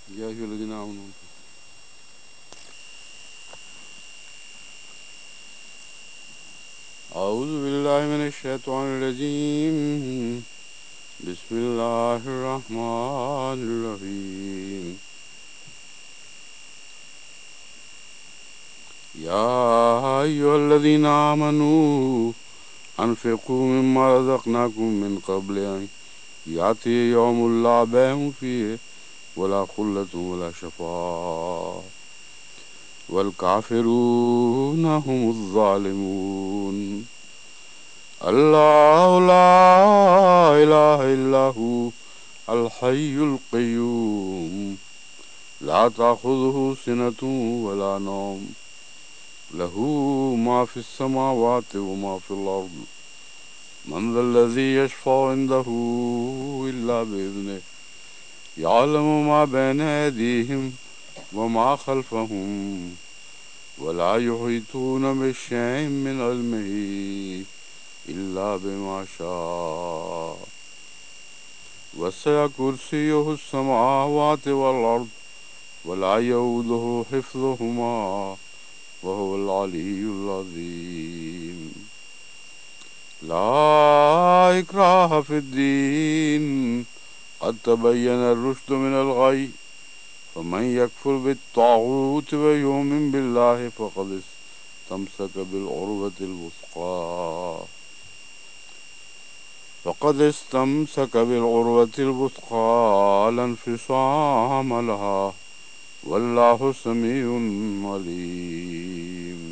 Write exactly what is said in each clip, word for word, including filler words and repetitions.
يا أيها الذين آمنوا أعوذ بالله من الشيطان الرجيم بسم الله الرحمن الرحيم يا أيها الذين آمنوا أنفقوا مما رزقناكم من قبل أن يأتي يوم لا بيع فيه ولا خلة ولا شفاعة والكافرون هم الظالمون الله لا إله إلا هو الحي القيوم لا تأخذه سنة ولا نوم له ما في السماوات وما في الأرض من ذا الذي يشفع عنده إلا بإذنه يعلم ما بين أيديهم وما خلفهم ولا يحيطون بشيء من علمه إلا بما شاء وسع كرسيه السماوات والأرض ولا يؤوده حفظهما وهو العلي العظيم لا إكراه في الدين قد تبين الرشد من الغي فمن يكفر بالطاغوت ويؤمن بالله فقد استمسك بالعروة الوثقى فقد استمسك بالعروة الوثقى لا انفصام لها والله سميع عليم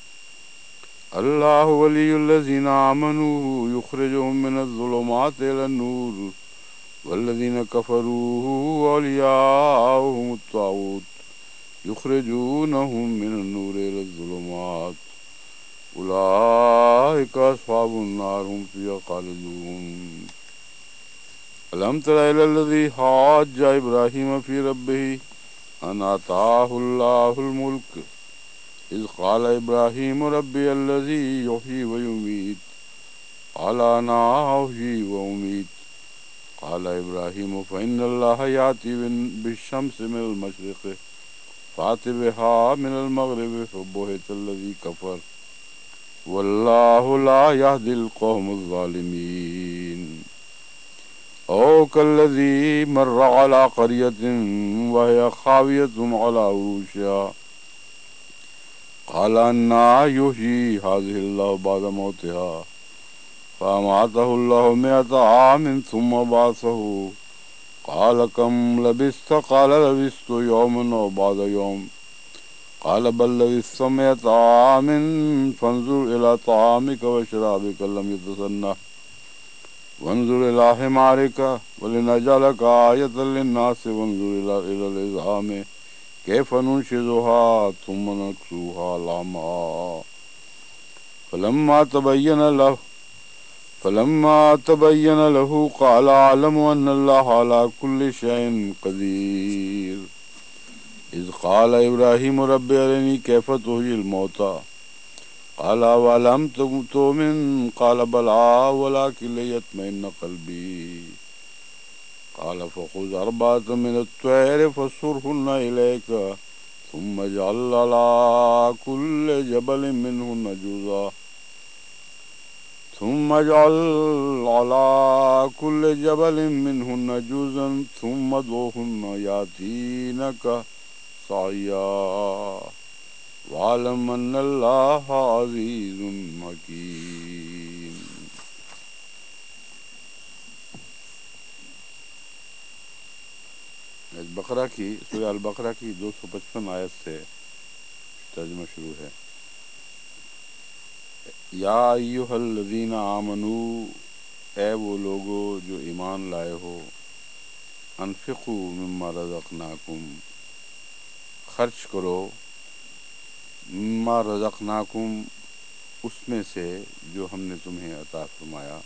الله ولي الذين آمنوا يخرجهم من الظلمات إلى النور والذين كفروا أولياءهم الطاغوت يخرجونهم من النور إلى الظلمات أولئك أصحاب النار هم فيها خالدون ألم تر إلى الذي حاج إبراهيم في ربه أن آتاه الله الملك إذ قال إبراهيم ربي الذي يحيي ويميت قال أنا أحيي وأميت قال إبراهيم فإن الله يأتي بالشمس من المشرق فأت بها من المغرب فبهت الذي كفر والله لا يهدي القوم الظالمين أو كالذي مر على قرية وهي خاوية على عروشها قال أنى يحيي هذه الله بعد موتها فأماته الله مئة عام ثم بعثه قال كم لبثت قال لبثت يوما أو بعد يوم قال بل لبثت مئة عام فانظر إلى طعامك وشرابك لم يتسنه وانظر إلى حمارك ولنجعلك آية للناس وانظر إلى إلى العظام كيف ننشزها ثم نكسوها لحما فلما تبين له فلما تبين له قال أعلم أن الله على كل شيء قدير إذ قال إبراهيم رب أرني كيف تحيي الموتى قال أولم تؤمن قال بلى ولكن ليطمئن قلبي قال فخذ أربعة من الطير فصرهن إليك ثم اجعل على كل جبل منهن جزءا ثم اجعل على كل جبل منهن جزءا ثم ادعهن يأتينك سعيا واعلم أن الله عزيز حكيم. البقرہ کی سورہ البقرہ کی دو سو پچپن آیت سے ترجمہ شروع ہے. یا ایھا الذین آمنو، اے وہ لوگو جو ایمان لائے ہو، انفقوا مما رزقناکم، خرچ کرو، مما رزقناکم، اس میں سے جو ہم نے تمہیں عطا فرمایا،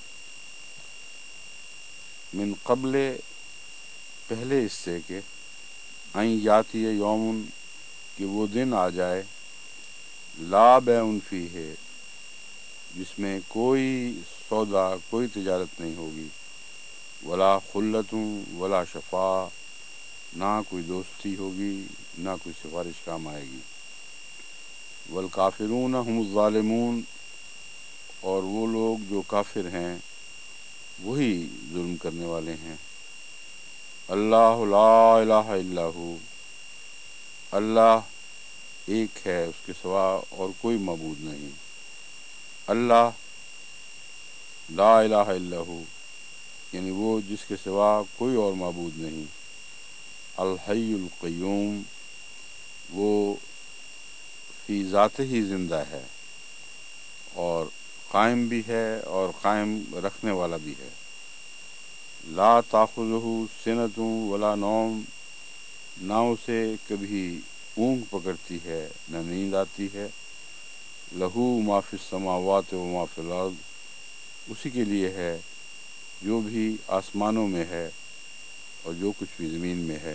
من قبل، پہلے اس سے کہ ان یاتی یومن، کہ وہ دن آ جائے، لا بیع فیہ، جس میں کوئی سودا، کوئی تجارت نہیں ہوگی، ولا خلت ولا شفاع، نہ کوئی دوستی ہوگی، نہ کوئی سفارش کام آئے گی۔ والکافرون هم الظالمون، اور وہ لوگ جو کافر ہیں وہی ظلم کرنے والے ہیں۔ اللہ لا الہ الا ہو، اللہ ایک ہے، اس کے سوا اور کوئی معبود نہیں۔ اللہ لا الہ الا ہو یعنی وہ جس کے سوا کوئی اور معبود نہیں۔ الحی القیوم، وہ فی ذات ہی زندہ ہے اور قائم بھی ہے اور قائم رکھنے والا بھی ہے۔ لا تاخذہ سنۃ ولا نوم، نہ اسے کبھی اونگ پکڑتی ہے نہ نیند آتی ہے۔ لہو ما فی السماوات و ما فی الارض، اسی کے لیے ہے جو بھی آسمانوں میں ہے اور جو کچھ بھی زمین میں ہے۔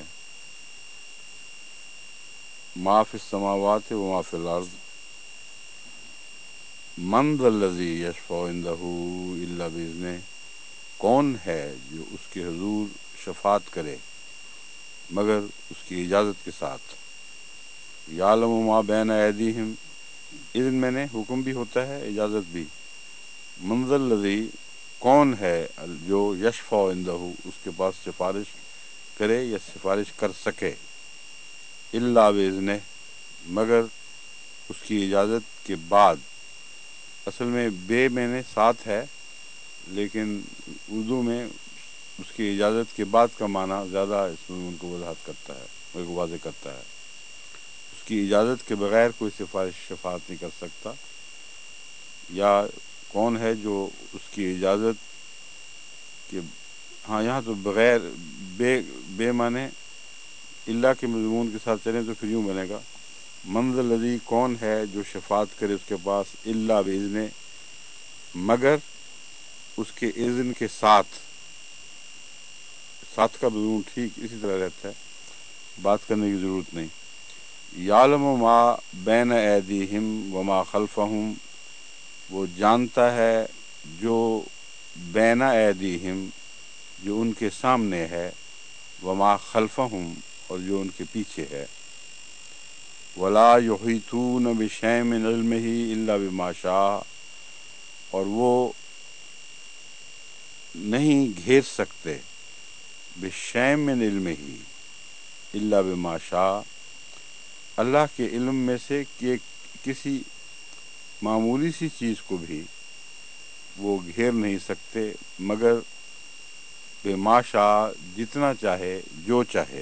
ما فی السماوات و ما فی الارض، من ذا الذی یشفع عندہ الا باذنہ، کون ہے جو اس کے حضور شفاعت کرے مگر اس کی اجازت کے ساتھ۔ یعلم ما بین ایدیہم، اذن میں نے حکم بھی ہوتا ہے اجازت بھی۔ من ذا الذی، کون ہے جو یشفع عندہ، اس کے پاس سفارش کرے یا سفارش کر سکے۔ الا باذنہ، مگر اس کی اجازت کے بعد۔ اصل میں بے میں نے ساتھ ہے، لیکن اردو میں اس کی اجازت کے بعد کا معنی زیادہ اس میں ان کو وضاحت کرتا ہے، ان کو واضح کرتا ہے۔ اس کی اجازت کے بغیر کوئی سفارش شفاعت نہیں کر سکتا، یا کون ہے جو اس کی اجازت کے، ہاں یہاں تو بغیر بے بے معنی اللہ کے مضمون کے ساتھ چلیں تو پھر یوں بنے گا، من ذا الذی، کون ہے جو شفاعت کرے اس کے پاس، الا باذنہ، مگر اس کے اذن کے ساتھ۔ ساتھ کا مضمون ٹھیک اسی طرح رہتا ہے، بات کرنے کی ضرورت نہیں۔ یعلم ما بین ایدیہم وما خلفہم، وہ جانتا ہے جو بین ایدیہم، جو ان کے سامنے ہے، وما خلفہم، اور جو ان کے پیچھے ہے۔ ولا یحیطون بشیء من علمہ الا بما شاء، اور وہ نہیں گھیر سکتے بشیء من علمہ الا بما شاء، اللہ کے علم میں سے کہ کسی معمولی سی چیز کو بھی وہ گھیر نہیں سکتے مگر بما شاء، جتنا چاہے، جو چاہے۔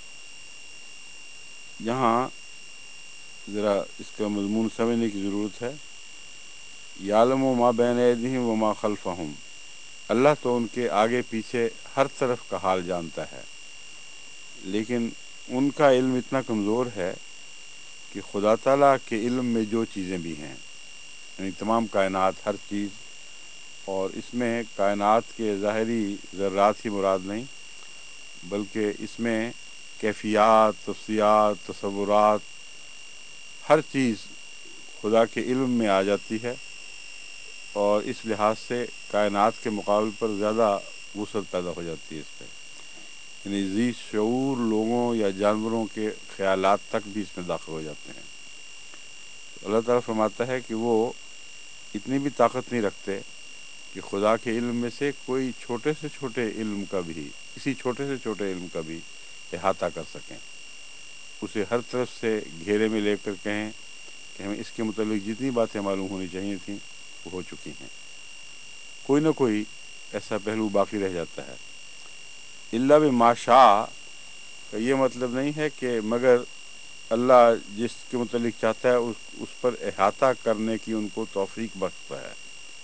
یہاں ذرا اس کا مضمون سمجھنے کی ضرورت ہے۔ یعلم ما بین ایدیہم وما خلفہم، اللہ تو ان کے آگے پیچھے ہر طرف کا حال جانتا ہے، لیکن ان کا علم اتنا کمزور ہے کہ خدا تعالیٰ کے علم میں جو چیزیں بھی ہیں، یعنی تمام کائنات، ہر چیز، اور اس میں کائنات کے ظاہری ذرات ہی مراد نہیں بلکہ اس میں کیفیات، تفصیلات، تصورات، ہر چیز خدا کے علم میں آ جاتی ہے، اور اس لحاظ سے کائنات کے مقابل پر زیادہ وسعت پیدا ہو جاتی ہے اس پہ، یعنی ذی شعور لوگوں یا جانوروں کے خیالات تک بھی اس میں داخل ہو جاتے ہیں۔ اللہ تعالیٰ فرماتا ہے کہ وہ اتنی بھی طاقت نہیں رکھتے کہ خدا کے علم میں سے کوئی چھوٹے سے چھوٹے علم کا بھی، کسی چھوٹے سے چھوٹے علم کا بھی احاطہ کر سکیں، اسے ہر طرف سے گھیرے میں لے کر کہیں کہ ہمیں اس کے متعلق جتنی باتیں معلوم ہونی چاہیے تھیں وہ ہو چکی ہیں، کوئی نہ کوئی ایسا پہلو باقی رہ جاتا ہے۔ الا بما شاء کا یہ مطلب نہیں ہے کہ مگر اللہ جس کے متعلق چاہتا ہے اس, اس پر احاطہ کرنے کی ان کو توفیق بخشتا ہے،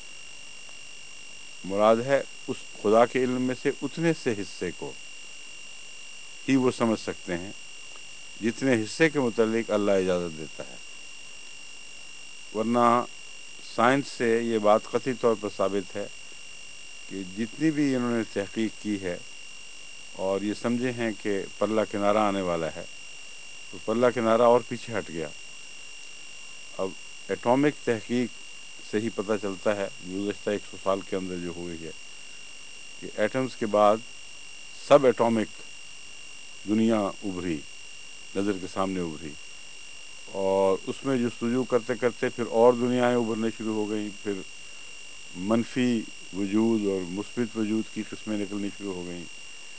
مراد ہے اس خدا کے علم میں سے اتنے سے حصے کو ہی وہ سمجھ سکتے ہیں جتنے حصے کے متعلق اللہ اجازت دیتا ہے، ورنہ سائنس سے یہ بات قطعی طور پر ثابت ہے کہ جتنی بھی انہوں نے تحقیق کی ہے اور یہ سمجھے ہیں کہ پرلا کنارہ آنے والا ہے، تو پرلا کنارہ اور پیچھے ہٹ گیا۔ اب ایٹامک تحقیق سے ہی پتہ چلتا ہے گزشتہ ایک سو سال کے اندر جو ہوئی ہے کہ ایٹمز کے بعد سب ایٹامک دنیا ابھری، نظر کے سامنے ابھری، اور اس میں جستجو کرتے کرتے پھر اور دنیایں ابھرنے شروع ہو گئیں، پھر منفی وجود اور مثبت وجود کی قسمیں نکلنی شروع ہو گئیں،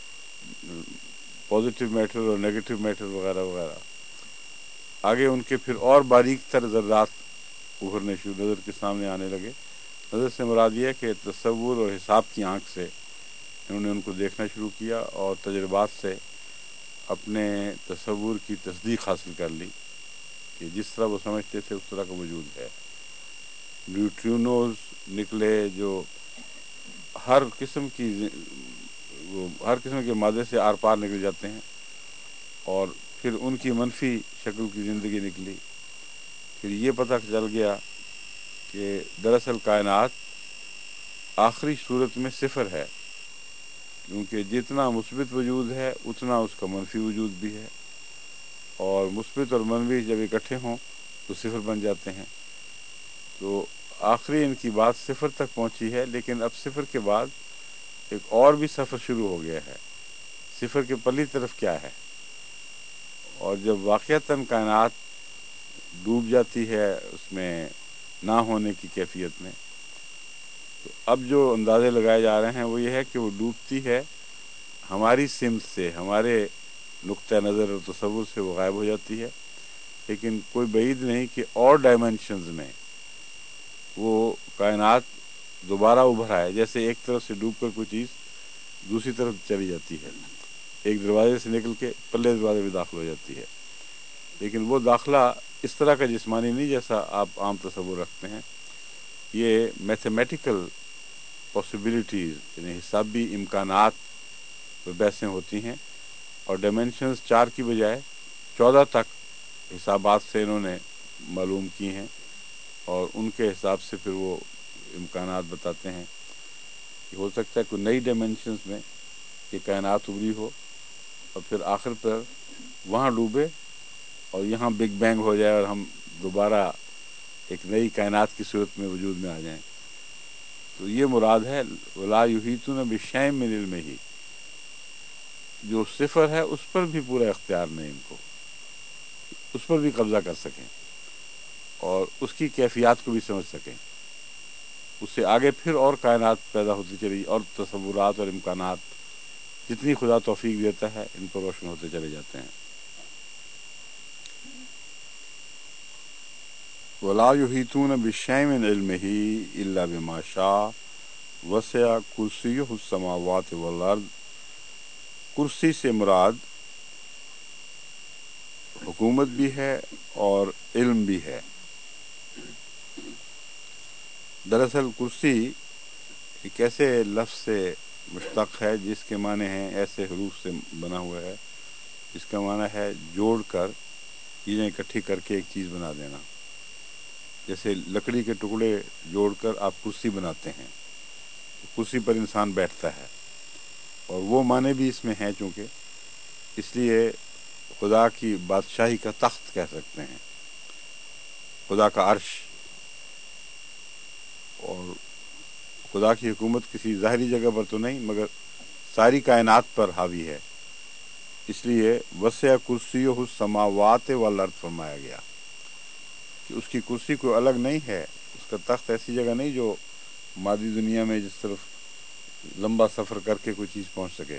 پازیٹیو میٹر اور نیگیٹو میٹر وغیرہ وغیرہ۔ آگے ان کے پھر اور باریک تر ذرات ابھرنے شروع نظر کے سامنے آنے لگے۔ نظر سے مراد یہ ہے کہ تصور اور حساب کی آنکھ سے انہوں نے ان کو دیکھنا شروع کیا، اور تجربات سے اپنے تصور کی تصدیق حاصل کر لی کہ جس طرح وہ سمجھتے تھے اس طرح کا وجود ہے۔ نیوٹرینوز نکلے جو ہر قسم کی وہ ہر قسم کے مادے سے آر پار نکل جاتے ہیں، اور پھر ان کی منفی شکل کی زندگی نکلی۔ پھر یہ پتہ چل گیا کہ دراصل کائنات آخری صورت میں صفر ہے، کیونکہ جتنا مثبت وجود ہے اتنا اس کا منفی وجود بھی ہے، اور مثبت اور منفی جب اکٹھے ہوں تو صفر بن جاتے ہیں۔ تو آخری ان کی بات صفر تک پہنچی ہے، لیکن اب صفر کے بعد ایک اور بھی سفر شروع ہو گیا ہے۔ صفر کے پہلی طرف کیا ہے؟ اور جب واقعتاً کائنات ڈوب جاتی ہے اس میں نہ ہونے کی کیفیت میں، تو اب جو اندازے لگائے جا رہے ہیں وہ یہ ہے کہ وہ ڈوبتی ہے ہماری سمت سے، ہمارے نقطہ نظر اور تصور سے وہ غائب ہو جاتی ہے، لیکن کوئی بعید نہیں کہ اور ڈائمنشنز میں وہ کائنات دوبارہ ابھر آئے، جیسے ایک طرف سے ڈوب کر کوئی چیز دوسری طرف چلی جاتی ہے، ایک دروازے سے نکل کے پلے دروازے میں داخل ہو جاتی ہے، لیکن وہ داخلہ اس طرح کا جسمانی نہیں جیسا آپ عام تصور رکھتے ہیں۔ یہ میتھمیٹیکل پاسبلٹیز یعنی حسابی امکانات پہ بحثیں ہوتی ہیں، اور ڈائمنشنز چار کی بجائے چودہ تک حسابات سے انہوں نے معلوم کی ہیں، اور ان کے حساب سے پھر وہ امکانات بتاتے ہیں کہ ہو سکتا ہے کوئی نئی ڈائمنشنز میں یہ کائنات ابھری ہو، اور پھر آخر پر وہاں ڈوبے اور یہاں بگ بینگ ہو جائے اور ہم دوبارہ ایک نئی کائنات کی صورت میں وجود میں آ جائیں۔ تو یہ مراد ہے وَلَا يُحِيطُونَ بِشَيْءٍ مِّنْ عِلْمِهِ، جو صفر ہے اس پر بھی پورا اختیار نہیں ان کو، اس پر بھی قبضہ کر سکیں اور اس کی کیفیات کو بھی سمجھ سکیں۔ اس سے آگے پھر اور کائنات پیدا ہوتی چلی، اور تصورات اور امکانات جتنی خدا توفیق دیتا ہے ان پر روشن ہوتے چلے جاتے ہیں۔ وَلَا يُحِيطُونَ بِشَيْءٍ مِّنْ عِلْمِهِ إِلَّا بِمَا شَاءَ وَسِعَ كُرْسِيُّهُ السَّمَاوَاتِ وَالْأَرْضَ۔ کرسی سے مراد حکومت بھی ہے اور علم بھی ہے۔ دراصل کرسی ایک ایسے لفظ سے مشتق ہے جس کے معنی ہیں، ایسے حروف سے بنا ہوا ہے جس کا معنی ہے جوڑ کر چیزیں اکٹھی کر کے ایک چیز بنا دینا۔ جیسے لکڑی کے ٹکڑے جوڑ کر آپ کرسی بناتے ہیں، کرسی پر انسان بیٹھتا ہے، اور وہ معنی بھی اس میں ہیں، چونکہ اس لیے خدا کی بادشاہی کا تخت کہہ سکتے ہیں، خدا کا عرش، اور خدا کی حکومت کسی ظاہری جگہ پر تو نہیں مگر ساری کائنات پر حاوی ہے، اس لیے وسع کرسیہ السماوات والارض فرمایا گیا کہ اس کی کرسی کوئی الگ نہیں ہے، اس کا تخت ایسی جگہ نہیں جو مادی دنیا میں جس طرف لمبا سفر کر کے کوئی چیز پہنچ سکے۔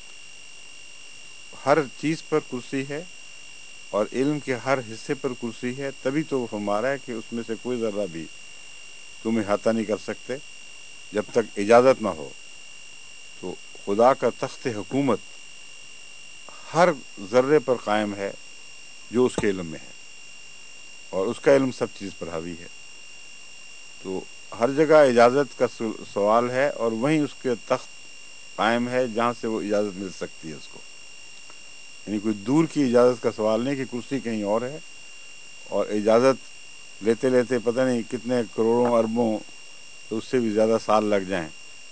ہر چیز پر کرسی ہے اور علم کے ہر حصے پر کرسی ہے، تبھی تو وہ فرما رہا ہے کہ اس میں سے کوئی ذرہ بھی تم احاطہ نہیں کر سکتے جب تک اجازت نہ ہو۔ تو خدا کا تخت حکومت ہر ذرے پر قائم ہے جو اس کے علم میں ہے، اور اس کا علم سب چیز پر حاوی ہے۔ تو ہر جگہ اجازت کا سوال ہے، اور وہیں اس کے تخت قائم ہے جہاں سے وہ اجازت مل سکتی ہے اس کو، یعنی کوئی دور کی اجازت کا سوال نہیں کہ کرسی کہیں اور ہے اور اجازت لیتے لیتے پتہ نہیں کتنے کروڑوں اربوں تو اس سے بھی زیادہ سال لگ جائیں۔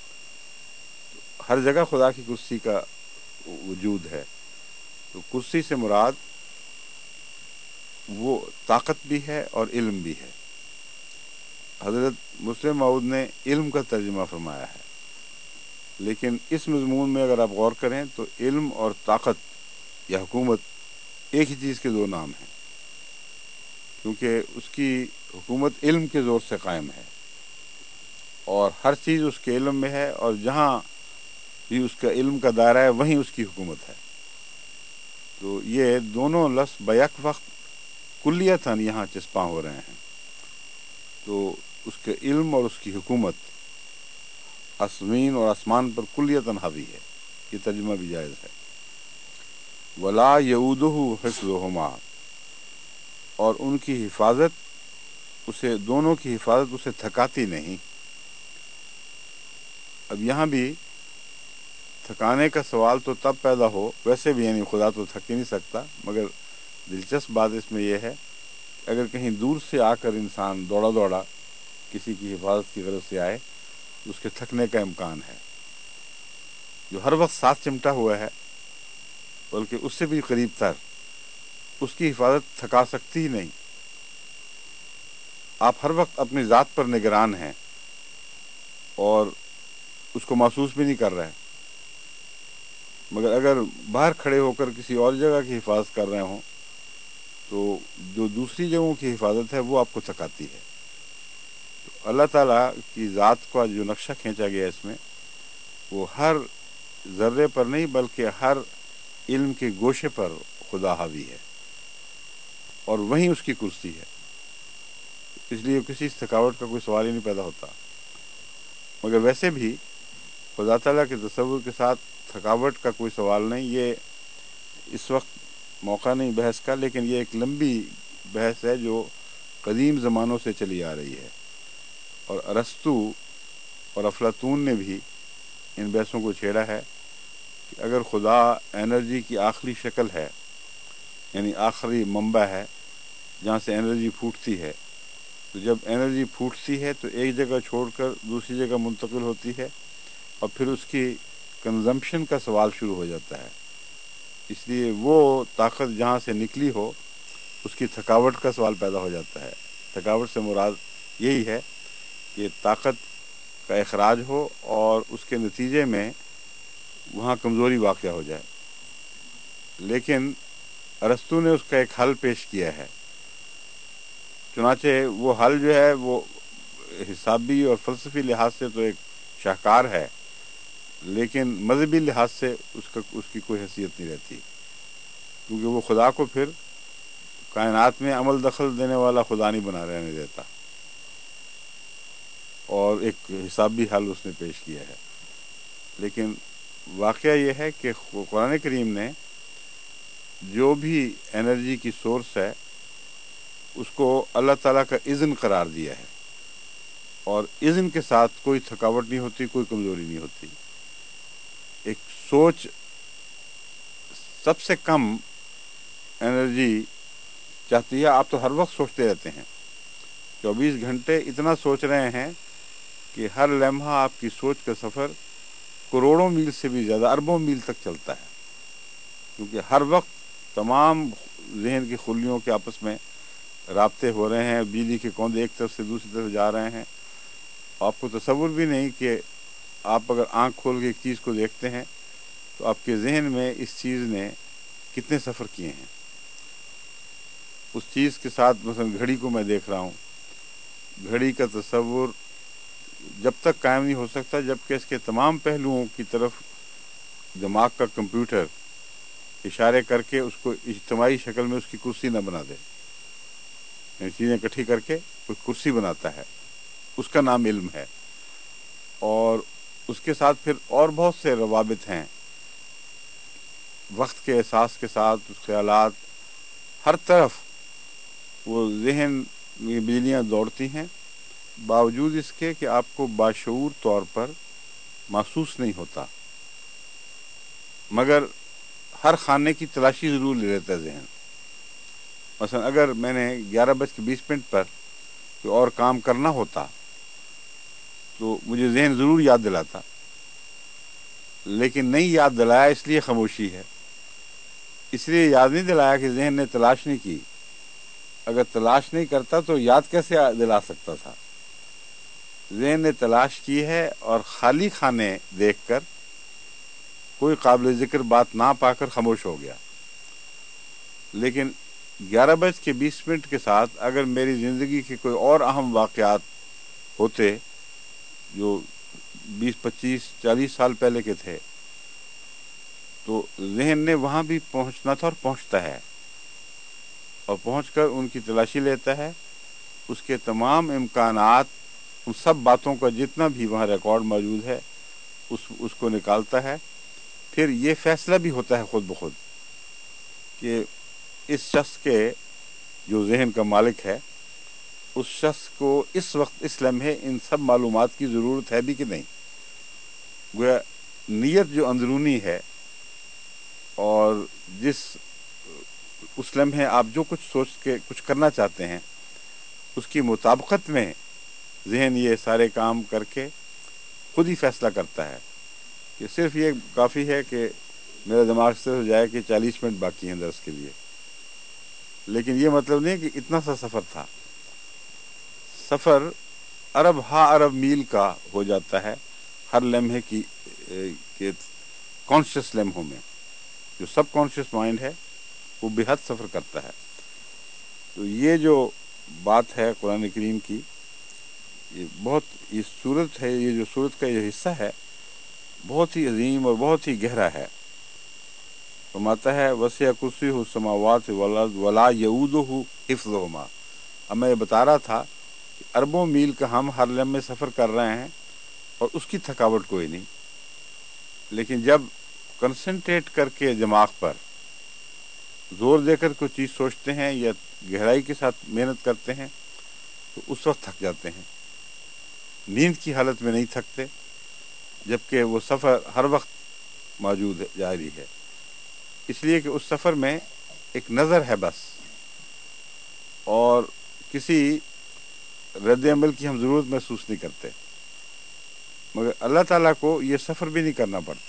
ہر جگہ خدا کی کرسی کا وجود ہے۔ تو کرسی سے مراد وہ طاقت بھی ہے اور علم بھی ہے۔ حضرت مسلم موعود نے علم کا ترجمہ فرمایا ہے، لیکن اس مضمون میں اگر آپ غور کریں تو علم اور طاقت یا حکومت ایک ہی چیز کے دو نام ہیں، کیونکہ اس کی حکومت علم کے زور سے قائم ہے اور ہر چیز اس کے علم میں ہے، اور جہاں بھی اس کا علم کا دائرہ ہے وہیں اس کی حکومت ہے۔ تو یہ دونوں لفظ بیک وقت کلیتاً یہاں چسپاں ہو رہے ہیں، تو اس کے علم اور اس کی حکومت زمین اور آسمان پر کلیتاً حاوی ہے، یہ ترجمہ بھی جائز ہے۔ ولا یعودہ حفظہما، اور ان کی حفاظت اسے، دونوں کی حفاظت اسے تھکاتی نہیں۔ اب یہاں بھی تھکانے کا سوال تو تب پیدا ہو، ویسے بھی یعنی خدا تو تھک ہی نہیں سکتا، مگر دلچسپ بات اس میں یہ ہے کہ اگر کہیں دور سے آ کر انسان دوڑا دوڑا کسی کی حفاظت کی غرض سے آئے تو اس کے تھکنے کا امکان ہے۔ جو ہر وقت ساتھ چمٹا ہوا ہے، بلکہ اس سے بھی قریب تر، اس کی حفاظت تھکا سکتی ہی نہیں۔ آپ ہر وقت اپنی ذات پر نگران ہیں اور اس کو محسوس بھی نہیں کر رہے، مگر اگر باہر کھڑے ہو کر کسی اور جگہ کی حفاظت کر رہے ہوں تو جو دوسری جگہوں کی حفاظت ہے وہ آپ کو تھکاتی ہے۔ تو اللہ تعالیٰ کی ذات کا جو نقشہ کھینچا گیا اس میں، وہ ہر ذرے پر نہیں بلکہ ہر علم کے گوشے پر خدا حاوی ہے، اور وہیں اس کی کرسی ہے، اس لیے کسی تھکاوٹ کا کوئی سوال ہی نہیں پیدا ہوتا۔ مگر ویسے بھی خدا تعالیٰ کے تصور کے ساتھ تھکاوٹ کا کوئی سوال نہیں۔ یہ اس وقت موقع نہیں بحث کا، لیکن یہ ایک لمبی بحث ہے جو قدیم زمانوں سے چلی آ رہی ہے، اور ارسطو اور افلاطون نے بھی ان بحثوں کو چھیڑا ہے کہ اگر خدا انرجی کی آخری شکل ہے، یعنی آخری منبع ہے جہاں سے انرجی پھوٹتی ہے، تو جب انرجی پھوٹتی ہے تو ایک جگہ چھوڑ کر دوسری جگہ منتقل ہوتی ہے، اور پھر اس کی کنزمپشن کا سوال شروع ہو جاتا ہے۔ اس لیے وہ طاقت جہاں سے نکلی ہو اس کی تھکاوٹ کا سوال پیدا ہو جاتا ہے۔ تھکاوٹ سے مراد یہی ہے کہ طاقت کا اخراج ہو اور اس کے نتیجے میں وہاں کمزوری واقع ہو جائے۔ لیکن ارسطو نے اس کا ایک حل پیش کیا ہے، چنانچہ وہ حل جو ہے وہ حسابی اور فلسفی لحاظ سے تو ایک شاہکار ہے، لیکن مذہبی لحاظ سے اس کا اس کی کوئی حیثیت نہیں رہتی، کیونکہ وہ خدا کو پھر کائنات میں عمل دخل دینے والا خدا نہیں بنا رہنے دیتا، اور ایک حسابی حل اس نے پیش کیا ہے۔ لیکن واقعہ یہ ہے کہ قرآن کریم نے جو بھی انرجی کی سورس ہے اس کو اللہ تعالیٰ کا اذن قرار دیا ہے، اور اذن کے ساتھ کوئی تھکاوٹ نہیں ہوتی، کوئی کمزوری نہیں ہوتی۔ ایک سوچ سب سے کم انرجی چاہتی ہے، آپ تو ہر وقت سوچتے رہتے ہیں، چوبیس گھنٹے اتنا سوچ رہے ہیں کہ ہر لمحہ آپ کی سوچ کا سفر کروڑوں میل سے بھی زیادہ، اربوں میل تک چلتا ہے، کیونکہ ہر وقت تمام ذہن کی خلیوں کے آپس میں رابطے ہو رہے ہیں، بجلی کے کوندے ایک طرف سے دوسری طرف جا رہے ہیں۔ آپ کو تصور بھی نہیں کہ آپ اگر آنکھ کھول کے ایک چیز کو دیکھتے ہیں تو آپ کے ذہن میں اس چیز نے کتنے سفر کیے ہیں۔ اس چیز کے ساتھ مثلا گھڑی کو میں دیکھ رہا ہوں، گھڑی کا تصور جب تک قائم نہیں ہو سکتا جب کہ اس کے تمام پہلوؤں کی طرف دماغ کا کمپیوٹر اشارے کر کے اس کو اجتماعی شکل میں اس کی کرسی نہ بنا دے، یعنی چیزیں اکٹھی کر کے کوئی کرسی بناتا ہے، اس کا نام علم ہے۔ اور اس کے ساتھ پھر اور بہت سے روابط ہیں، وقت کے احساس کے ساتھ خیالات، ہر طرف وہ ذہن میں بجلیاں دوڑتی ہیں، باوجود اس کے کہ آپ کو باشعور طور پر محسوس نہیں ہوتا، مگر ہر خانے کی تلاشی ضرور لے لیتا ہے ذہن۔ مثلا اگر میں نے گیارہ بج کے بیس منٹ پر کوئی اور کام کرنا ہوتا تو مجھے ذہن ضرور یاد دلاتا، لیکن نہیں یاد دلایا اس لیے خاموشی ہے، اس لیے یاد نہیں دلایا کہ ذہن نے تلاش نہیں کی۔ اگر تلاش نہیں کرتا تو یاد کیسے دلا سکتا تھا؟ ذہن نے تلاش کی ہے اور خالی خانے دیکھ کر کوئی قابل ذکر بات نہ پا کر خاموش ہو گیا۔ لیکن گیارہ بج کے بیس منٹ کے ساتھ اگر میری زندگی کے کوئی اور اہم واقعات ہوتے جو بیس پچیس چالیس سال پہلے کے تھے تو ذہن نے وہاں بھی پہنچنا تھا اور پہنچتا ہے، اور پہنچ کر ان کی تلاشی لیتا ہے، اس کے تمام امکانات، ان سب باتوں کا جتنا بھی وہاں ریکارڈ موجود ہے اس اس کو نکالتا ہے. پھر یہ فیصلہ بھی ہوتا ہے خود بخود کہ اس شخص کے جو ذہن کا مالک ہے اس شخص کو اس وقت اس لمحے ان سب معلومات کی ضرورت ہے بھی کہ نہیں. گویا نیت جو اندرونی ہے اور جس اس لمحے آپ جو کچھ سوچ کے کچھ کرنا چاہتے ہیں اس کی مطابقت میں ذہن یہ سارے کام کر کے خود ہی فیصلہ کرتا ہے کہ صرف یہ کافی ہے کہ میرا دماغ سے ہو جائے کہ چالیس منٹ باقی ہیں درس کے لیے. لیکن یہ مطلب نہیں کہ اتنا سا سفر تھا، سفر ارب ہا ارب میل کا ہو جاتا ہے ہر لمحے کی کانشیس لمحوں میں. جو سب کانشیس مائنڈ ہے وہ بے حد سفر کرتا ہے. تو یہ جو بات ہے قرآن کریم کی، یہ بہت یہ صورت ہے، یہ جو صورت کا یہ حصہ ہے بہت ہی عظیم اور بہت ہی گہرا ہے. فرماتا ہے وسع کرسیہ السماوات والارض ولا یعودہ حفظہما. اب میں یہ بتا رہا تھا کہ اربوں میل کا ہم ہر لمحے سفر کر رہے ہیں اور اس کی تھکاوٹ کوئی نہیں، لیکن جب کنسنٹریٹ کر کے دماغ پر زور دے کر کوئی چیز سوچتے ہیں یا گہرائی کے ساتھ محنت کرتے ہیں تو اس وقت تھک جاتے ہیں. نیند کی حالت میں نہیں تھکتے، جبکہ وہ سفر ہر وقت موجود ہے، جاری ہے. اس لیے کہ اس سفر میں ایک نظر ہے بس، اور کسی رد عمل کی ہم ضرورت محسوس نہیں کرتے. مگر اللہ تعالیٰ کو یہ سفر بھی نہیں کرنا پڑتا.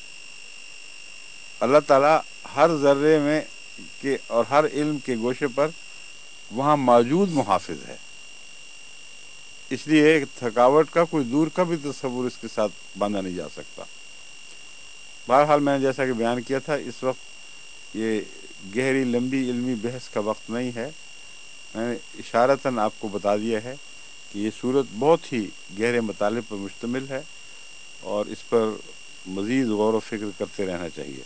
اللہ تعالیٰ ہر ذرے میں کے اور ہر علم کے گوشے پر وہاں موجود محافظ ہے. اس لیے تھکاوٹ کا کوئی دور کا بھی تصور اس کے ساتھ باندھا نہیں جا سکتا. بہرحال میں نے جیسا کہ بیان کیا تھا اس وقت یہ گہری لمبی علمی بحث کا وقت نہیں ہے. میں نے اشارتاً آپ کو بتا دیا ہے کہ یہ صورت بہت ہی گہرے مطالعے پر مشتمل ہے اور اس پر مزید غور و فکر کرتے رہنا چاہیے.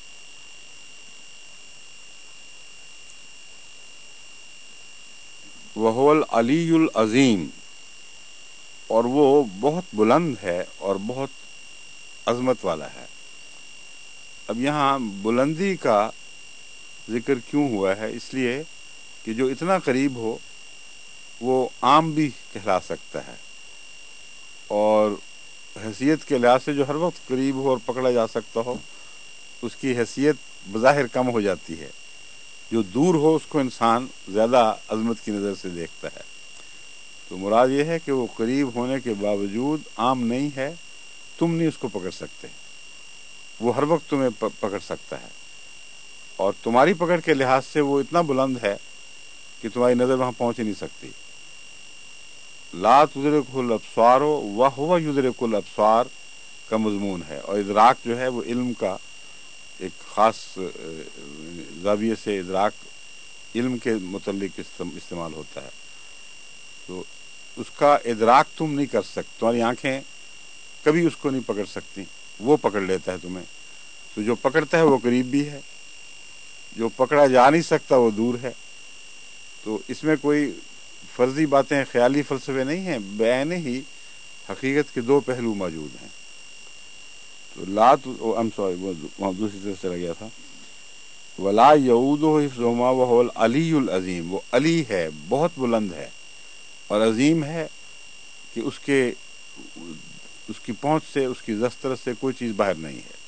وَهُوَ الْعَلِيُّ الْعَظِيمُ، اور وہ بہت بلند ہے اور بہت عظمت والا ہے. اب یہاں بلندی کا ذکر کیوں ہوا ہے؟ اس لیے کہ جو اتنا قریب ہو وہ عام بھی کہلا سکتا ہے، اور حیثیت کے لحاظ سے جو ہر وقت قریب ہو اور پکڑا جا سکتا ہو اس کی حیثیت بظاہر کم ہو جاتی ہے. جو دور ہو اس کو انسان زیادہ عظمت کی نظر سے دیکھتا ہے. تو مراد یہ ہے کہ وہ قریب ہونے کے باوجود عام نہیں ہے، تم نہیں اس کو پکڑ سکتے، وہ ہر وقت تمہیں پکڑ سکتا ہے، اور تمہاری پکڑ کے لحاظ سے وہ اتنا بلند ہے کہ تمہاری نظر وہاں پہنچ ہی نہیں سکتی. لا تدرکہ الابصار وہو یدرک الابصار کا مضمون ہے، اور ادراک جو ہے وہ علم کا ایک خاص زاویے سے ادراک علم کے متعلق استعمال ہوتا ہے. تو اس کا ادراک تم نہیں کر سکتے، تمہاری آنکھیں کبھی اس کو نہیں پکڑ سکتی، وہ پکڑ لیتا ہے تمہیں. تو جو پکڑتا ہے وہ قریب بھی ہے، جو پکڑا جا نہیں سکتا وہ دور ہے. تو اس میں کوئی فرضی باتیں، خیالی فلسفے نہیں ہیں، بعین ہی حقیقت کے دو پہلو موجود ہیں. تو لا ام سوری وہ دوسری طرف چلا گیا تھا. ولا یعودہ حفظہما وہو العلی العظیم، وہ علی ہے، بہت بلند ہے اور عظیم ہے کہ اس کے اس کی پہنچ سے، اس کی دسترس سے کوئی چیز باہر نہیں ہے.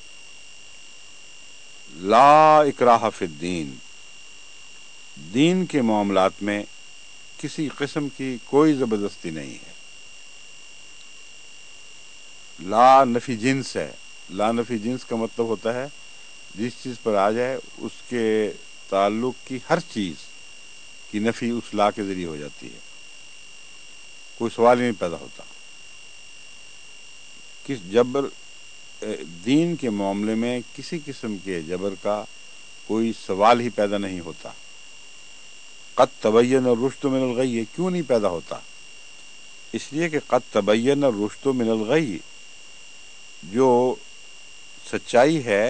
لا اکراہ فی الدین، دین کے معاملات میں کسی قسم کی کوئی زبردستی نہیں ہے. لا نفی جنس ہے. لا نفی جنس کا مطلب ہوتا ہے جس چیز پر آ جائے اس کے تعلق کی ہر چیز کی نفی اس لا کے ذریعے ہو جاتی ہے، کوئی سوال ہی نہیں پیدا ہوتا. کس جبر دین کے معاملے میں کسی قسم کے جبر کا کوئی سوال ہی پیدا نہیں ہوتا۔ قد تبین الرشد من الغی کیوں نہیں پیدا ہوتا؟ اس لیے کہ قد تبین الرشد من الغی، جو سچائی ہے،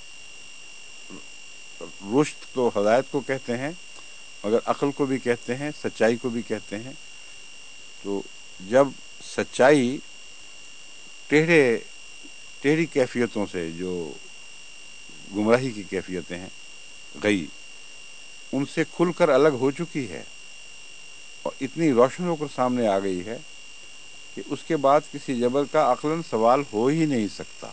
رشد تو ہدایت کو کہتے ہیں مگر عقل کو بھی کہتے ہیں، سچائی کو بھی کہتے ہیں۔ تو جب سچائی ٹیڑھے ٹیڑھی کیفیتوں سے، جو گمراہی کی کیفیتیں ہیں گئی، ان سے کھل کر الگ ہو چکی ہے اور اتنی روشن ہو کر سامنے آ گئی ہے کہ اس کے بعد کسی جبر کا عقلاً سوال ہو ہی نہیں سکتا،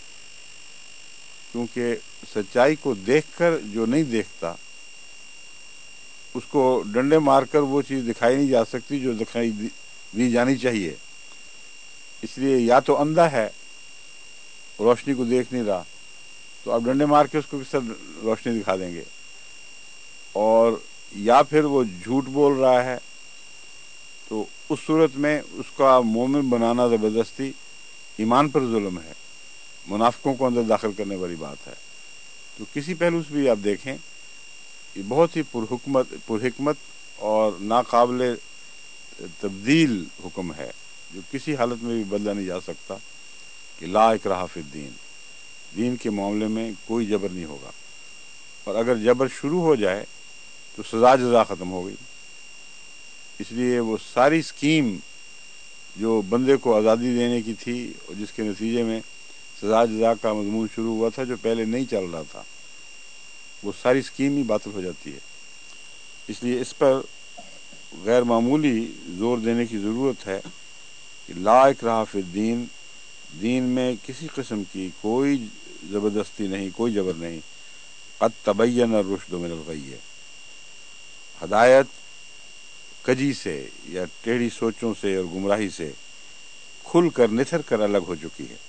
کیونکہ سچائی کو دیکھ کر جو نہیں دیکھتا اس کو ڈنڈے مار کر وہ چیز دکھائی نہیں جا سکتی جو دکھائی دی جانی چاہیے۔ اس لیے یا تو اندھا ہے، روشنی کو دیکھ نہیں رہا، تو آپ ڈنڈے مار کے اس کو کس طرح روشنی دکھا دیں گے، اور یا پھر وہ جھوٹ بول رہا ہے، تو اس صورت میں اس کا مومن بنانا زبردستی ایمان پر ظلم ہے، منافقوں کو اندر داخل کرنے والی بات ہے۔ تو کسی پہلو سے بھی آپ دیکھیں، یہ بہت ہی پرحکمت پرحکمت اور ناقابل تبدیل حکم ہے، جو کسی حالت میں بھی بدلا نہیں جا سکتا، کہ لا اکراہ فی الدین، دین کے معاملے میں کوئی جبر نہیں ہوگا، اور اگر جبر شروع ہو جائے تو سزا جزا ختم ہو گئی۔ اس لیے وہ ساری سکیم جو بندے کو آزادی دینے کی تھی اور جس کے نتیجے میں سزا جزا کا مضمون شروع ہوا تھا جو پہلے نہیں چل رہا تھا، وہ ساری سکیم ہی باطل ہو جاتی ہے۔ اس لیے اس پر غیر معمولی زور دینے کی ضرورت ہے کہ لا اکراہ فی الدین، دین میں کسی قسم کی کوئی زبردستی نہیں، کوئی جبر نہیں۔ قد تبین الرشد من الغی، ہدایت کجی سے یا ٹیڑھی سوچوں سے اور گمراہی سے کھل کر نتھر کر الگ ہو چکی ہے۔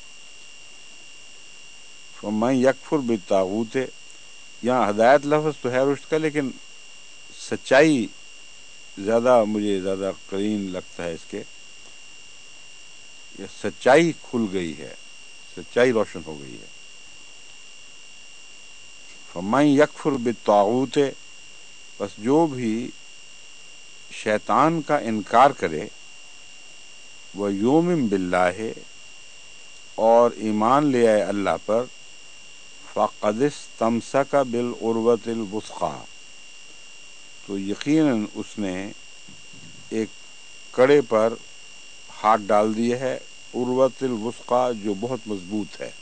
فمن یکفر بالطاغوت، یہاں ہدایت لفظ تو ہے رشد کا، لیکن سچائی زیادہ مجھے زیادہ قرین لگتا ہے اس کے، یہ سچائی کھل گئی ہے، سچائی روشن ہو گئی ہے۔ فمن یکفر بالطاغوت، بس جو بھی شیطان کا انکار کرے، وہ یومن باللہ، اور ایمان لے آئے اللہ پر، فقد استمسک بالعروۃ الوثقی، تو یقیناً اس نے ایک کڑے پر ہاتھ ڈال دیے ہے، عروۃ الوثقی جو بہت مضبوط ہے۔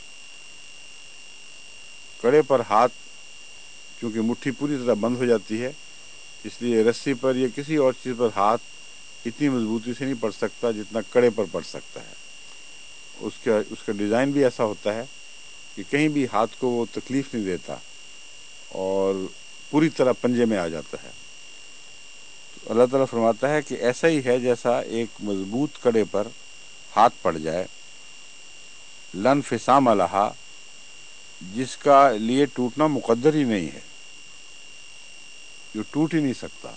کڑے پر ہاتھ، چونکہ مٹھی پوری طرح بند ہو جاتی ہے، اس لیے رسی پر یا کسی اور چیز پر ہاتھ اتنی مضبوطی سے نہیں پڑ سکتا جتنا کڑے پر پڑ سکتا ہے۔ اس کا اس کا ڈیزائن بھی ایسا ہوتا ہے کہ کہیں بھی ہاتھ کو وہ تکلیف نہیں دیتا اور پوری طرح پنجے میں آ جاتا ہے۔ تو اللہ تعالیٰ فرماتا ہے کہ ایسا ہی ہے جیسا ایک مضبوط کڑے پر ہاتھ پڑ جائے، لن فسام لہا، جس کا لیے ٹوٹنا مقدر ہی نہیں ہے، جو ٹوٹ ہی نہیں سکتا۔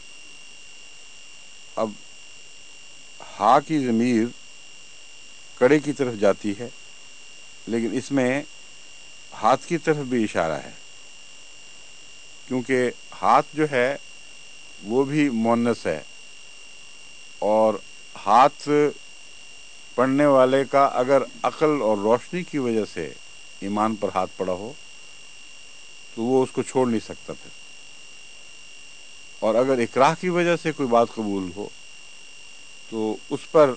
اب ہا کی ضمیر کڑے کی طرف جاتی ہے، لیکن اس میں ہاتھ کی طرف بھی اشارہ ہے، کیونکہ ہاتھ جو ہے وہ بھی مؤنث ہے، اور ہاتھ پڑھنے والے کا اگر عقل اور روشنی کی وجہ سے ایمان پر ہاتھ پڑا ہو تو وہ اس کو چھوڑ نہیں سکتا پھر، اور اگر اکراہ کی وجہ سے کوئی بات قبول ہو تو اس پر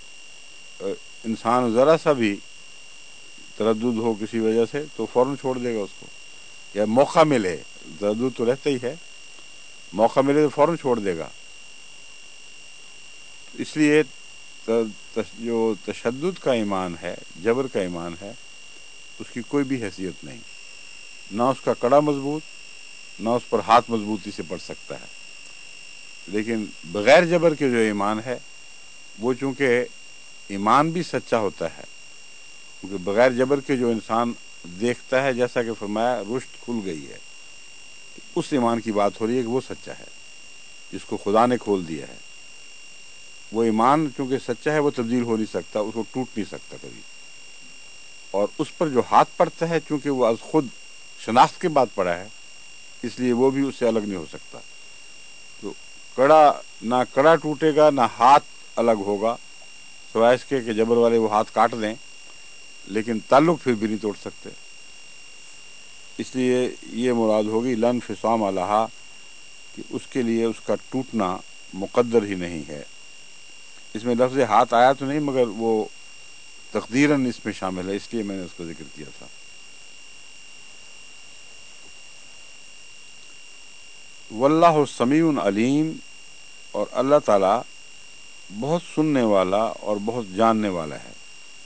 انسان ذرا سا بھی تردد ہو کسی وجہ سے تو فوراً چھوڑ دے گا اس کو، یا موقع ملے، تردد تو رہتا ہی ہے، موقع ملے تو فوراً چھوڑ دے گا۔ اس لیے جو تشدد کا ایمان ہے، جبر کا ایمان ہے، اس کی کوئی بھی حیثیت نہیں، نہ اس کا کڑا مضبوط، نہ اس پر ہاتھ مضبوطی سے پڑ سکتا ہے۔ لیکن بغیر جبر کے جو ایمان ہے وہ چونکہ ایمان بھی سچا ہوتا ہے، کیونکہ بغیر جبر کے جو انسان دیکھتا ہے، جیسا کہ فرمایا رشد کھل گئی ہے، اس ایمان کی بات ہو رہی ہے کہ وہ سچا ہے، جس کو خدا نے کھول دیا ہے۔ وہ ایمان چونکہ سچا ہے وہ تبدیل ہو نہیں سکتا، اس کو ٹوٹ نہیں سکتا کبھی، اور اس پر جو ہاتھ پڑتا ہے چونکہ وہ از خود شناخت کے بعد پڑا ہے، اس لیے وہ بھی اس سے الگ نہیں ہو سکتا. تو کڑا نہ کڑا ٹوٹے گا نہ ہاتھ الگ ہوگا، سوائے اس کے کہ جبر والے وہ ہاتھ کاٹ دیں، لیکن تعلق پھر بھی نہیں توڑ سکتے. اس لیے یہ مراد ہوگی لن فصام لہا، کہ اس کے لیے اس کا ٹوٹنا مقدر ہی نہیں ہے. اس میں لفظ ہاتھ آیا تو نہیں، مگر وہ تقدیراً اس میں شامل ہے، اس لیے میں نے اس کو ذکر کیا تھا. واللہ سمیع علیم، اور اللہ تعالی بہت سننے والا اور بہت جاننے والا ہے.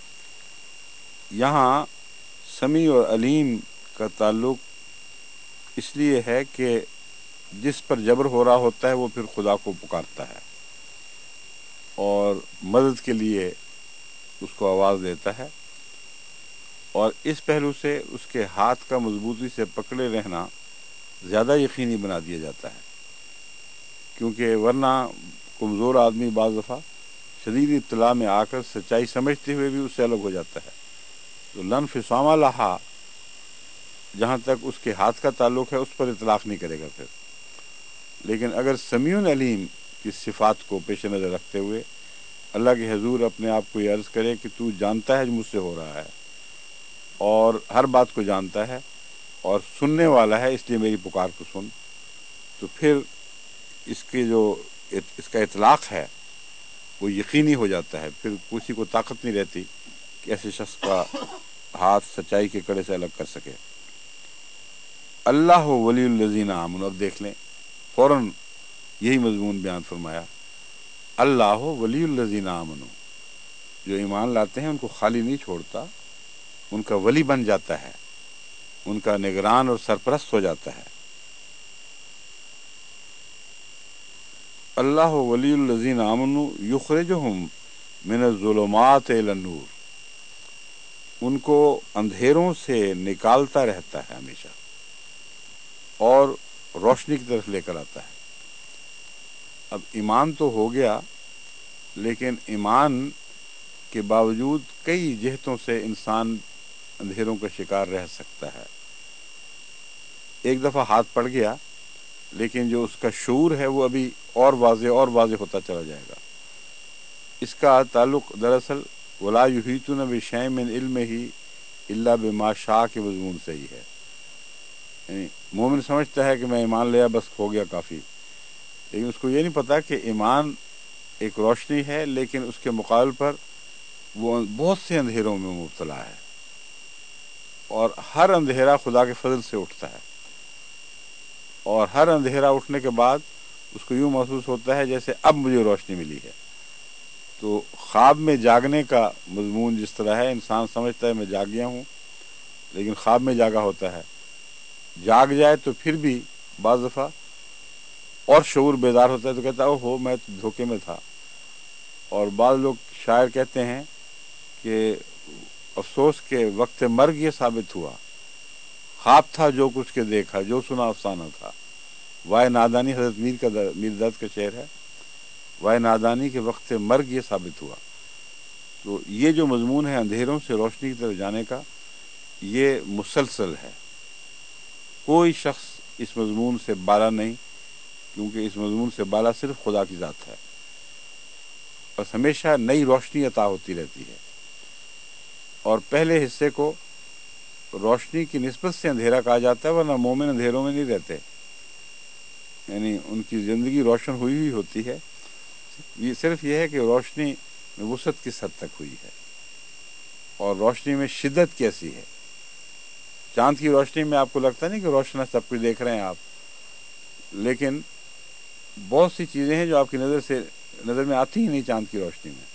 یہاں سمیع اور علیم کا تعلق اس لیے ہے کہ جس پر جبر ہو رہا ہوتا ہے وہ پھر خدا کو پکارتا ہے اور مدد کے لیے اس کو آواز دیتا ہے، اور اس پہلو سے اس کے ہاتھ کا مضبوطی سے پکڑے رہنا زیادہ یقینی بنا دیا جاتا ہے، کیونکہ ورنہ کمزور آدمی بعض دفعہ شدید اطلاع میں آ کر سچائی سمجھتے ہوئے بھی اس سے الگ ہو جاتا ہے. تو لن فصام لہا جہاں تک اس کے ہاتھ کا تعلق ہے اس پر اطلاق نہیں کرے گا پھر. لیکن اگر سمیع علیم کی صفات کو پیش نظر رکھتے ہوئے اللہ کے حضور اپنے آپ کو یہ عرض کرے کہ تو جانتا ہے جو مجھ سے ہو رہا ہے اور ہر بات کو جانتا ہے اور سننے والا ہے، اس لیے میری پکار کو سن، تو پھر اس کے جو اس کا اطلاق ہے وہ یقینی ہو جاتا ہے. پھر کسی کو طاقت نہیں رہتی کہ ایسے شخص کا ہاتھ سچائی کے کڑے سے الگ کر سکے. اللہ ولی الذین آمنوا، اب دیکھ لیں فوراً یہی مضمون بیان فرمایا. اللہ ولی الذین آمنوا، جو ایمان لاتے ہیں ان کو خالی نہیں چھوڑتا، ان کا ولی بن جاتا ہے، ان کا نگران اور سرپرست ہو جاتا ہے. اللہ ولی الذین آمنوا یخرجہم من الظلمات الی النور، ان کو اندھیروں سے نکالتا رہتا ہے ہمیشہ اور روشنی کی طرف لے کر آتا ہے. اب ایمان تو ہو گیا، لیکن ایمان کے باوجود کئی جہتوں سے انسان اندھیروں کا شکار رہ سکتا ہے. ایک دفعہ ہاتھ پڑ گیا، لیکن جو اس کا شعور ہے وہ ابھی اور واضح اور واضح ہوتا چلا جائے گا. اس کا تعلق دراصل ولا یحیطون بشیء من علمہ الا بما شاء کے مضمون سے ہی ہے. یعنی مومن سمجھتا ہے کہ میں ایمان لیا بس ہو گیا کافی، لیکن اس کو یہ نہیں پتا کہ ایمان ایک روشنی ہے، لیکن اس کے مقابل پر وہ بہت سے اندھیروں میں مبتلا ہے، اور ہر اندھیرا خدا کے فضل سے اٹھتا ہے، اور ہر اندھیرا اٹھنے کے بعد اس کو یوں محسوس ہوتا ہے جیسے اب مجھے روشنی ملی ہے. تو خواب میں جاگنے کا مضمون جس طرح ہے، انسان سمجھتا ہے میں جاگ گیا ہوں، لیکن خواب میں جاگا ہوتا ہے. جاگ جائے تو پھر بھی بعض دفعہ اور شعور بیدار ہوتا ہے تو کہتا ہے او ہو میں تو دھوکے میں تھا. اور بعض لوگ شاعر کہتے ہیں کہ افسوس کے وقت مرگ یہ ثابت ہوا، خواب تھا جو کچھ کے دیکھا، جو سنا افسانہ تھا. وائے نادانی، حضرت میر کا میر درد کا شعر ہے، وائے نادانی کے وقت مرگ یہ ثابت ہوا. تو یہ جو مضمون ہے اندھیروں سے روشنی کی طرف جانے کا، یہ مسلسل ہے. کوئی شخص اس مضمون سے بالا نہیں، کیونکہ اس مضمون سے بالا صرف خدا کی ذات ہے. بس ہمیشہ نئی روشنی عطا ہوتی رہتی ہے، اور پہلے حصے کو روشنی کی نسبت سے اندھیرا کہا جاتا ہے، ورنہ مومن اندھیروں میں نہیں رہتے، یعنی ان کی زندگی روشن ہوئی ہوئی ہوتی ہے. یہ صرف یہ ہے کہ روشنی میں وسعت کس حد تک ہوئی ہے اور روشنی میں شدت کیسی ہے. چاند کی روشنی میں آپ کو لگتا نہیں کہ روشن سب کچھ دیکھ رہے ہیں آپ، لیکن بہت سی چیزیں ہیں جو آپ کی نظر سے نظر میں آتی ہی نہیں چاند کی روشنی میں.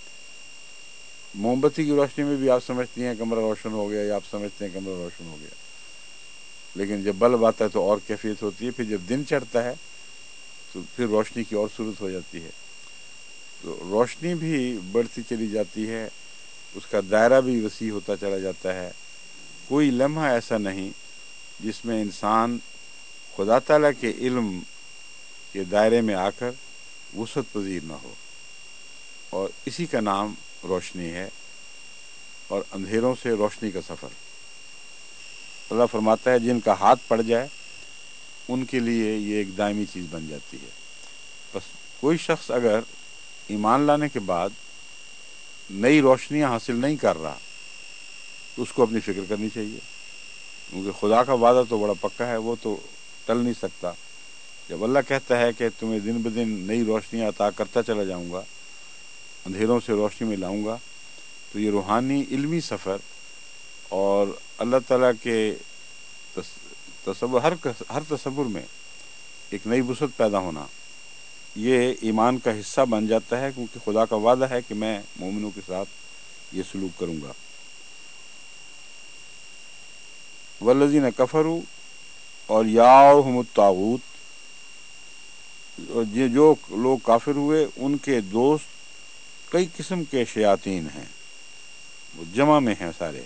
موم بتی کی روشنی میں بھی آپ سمجھتی ہیں کمرہ روشن ہو گیا، یا آپ سمجھتے ہیں کمرہ روشن ہو گیا، لیکن جب بلب آتا ہے تو اور کیفیت ہوتی ہے. پھر جب دن چڑھتا ہے تو پھر روشنی کی اور صورت ہو جاتی ہے. تو روشنی بھی بڑھتی چلی جاتی ہے، اس کا دائرہ بھی وسیع ہوتا چلا جاتا ہے. کوئی لمحہ ایسا نہیں جس میں انسان خدا تعالیٰ کے علم کے دائرے میں آ کر وسعت پذیر نہ ہو، اور اسی کا نام روشنی ہے، اور اندھیروں سے روشنی کا سفر. اللہ فرماتا ہے جن کا ہاتھ پڑ جائے ان کے لیے یہ ایک دائمی چیز بن جاتی ہے۔ بس کوئی شخص اگر ایمان لانے کے بعد نئی روشنیاں حاصل نہیں کر رہا تو اس کو اپنی فکر کرنی چاہیے، کیونکہ خدا کا وعدہ تو بڑا پکا ہے، وہ تو ٹل نہیں سکتا۔ جب اللہ کہتا ہے کہ تمہیں دن بدن نئی روشنیاں عطا کرتا چلا جاؤں گا، اندھیروں سے روشنی میں لاؤں گا، تو یہ روحانی علمی سفر اور اللہ تعالیٰ کے تصور ہر ہر تصور میں ایک نئی وسعت پیدا ہونا، یہ ایمان کا حصہ بن جاتا ہے، کیونکہ خدا کا وعدہ ہے کہ میں مومنوں کے ساتھ یہ سلوک کروں گا۔ والذین کفروا اور یاؤہم الطاغوت، یہ جو لوگ کافر ہوئے ان کے دوست کئی قسم کے شیاطین ہیں، وہ جمع میں ہیں سارے۔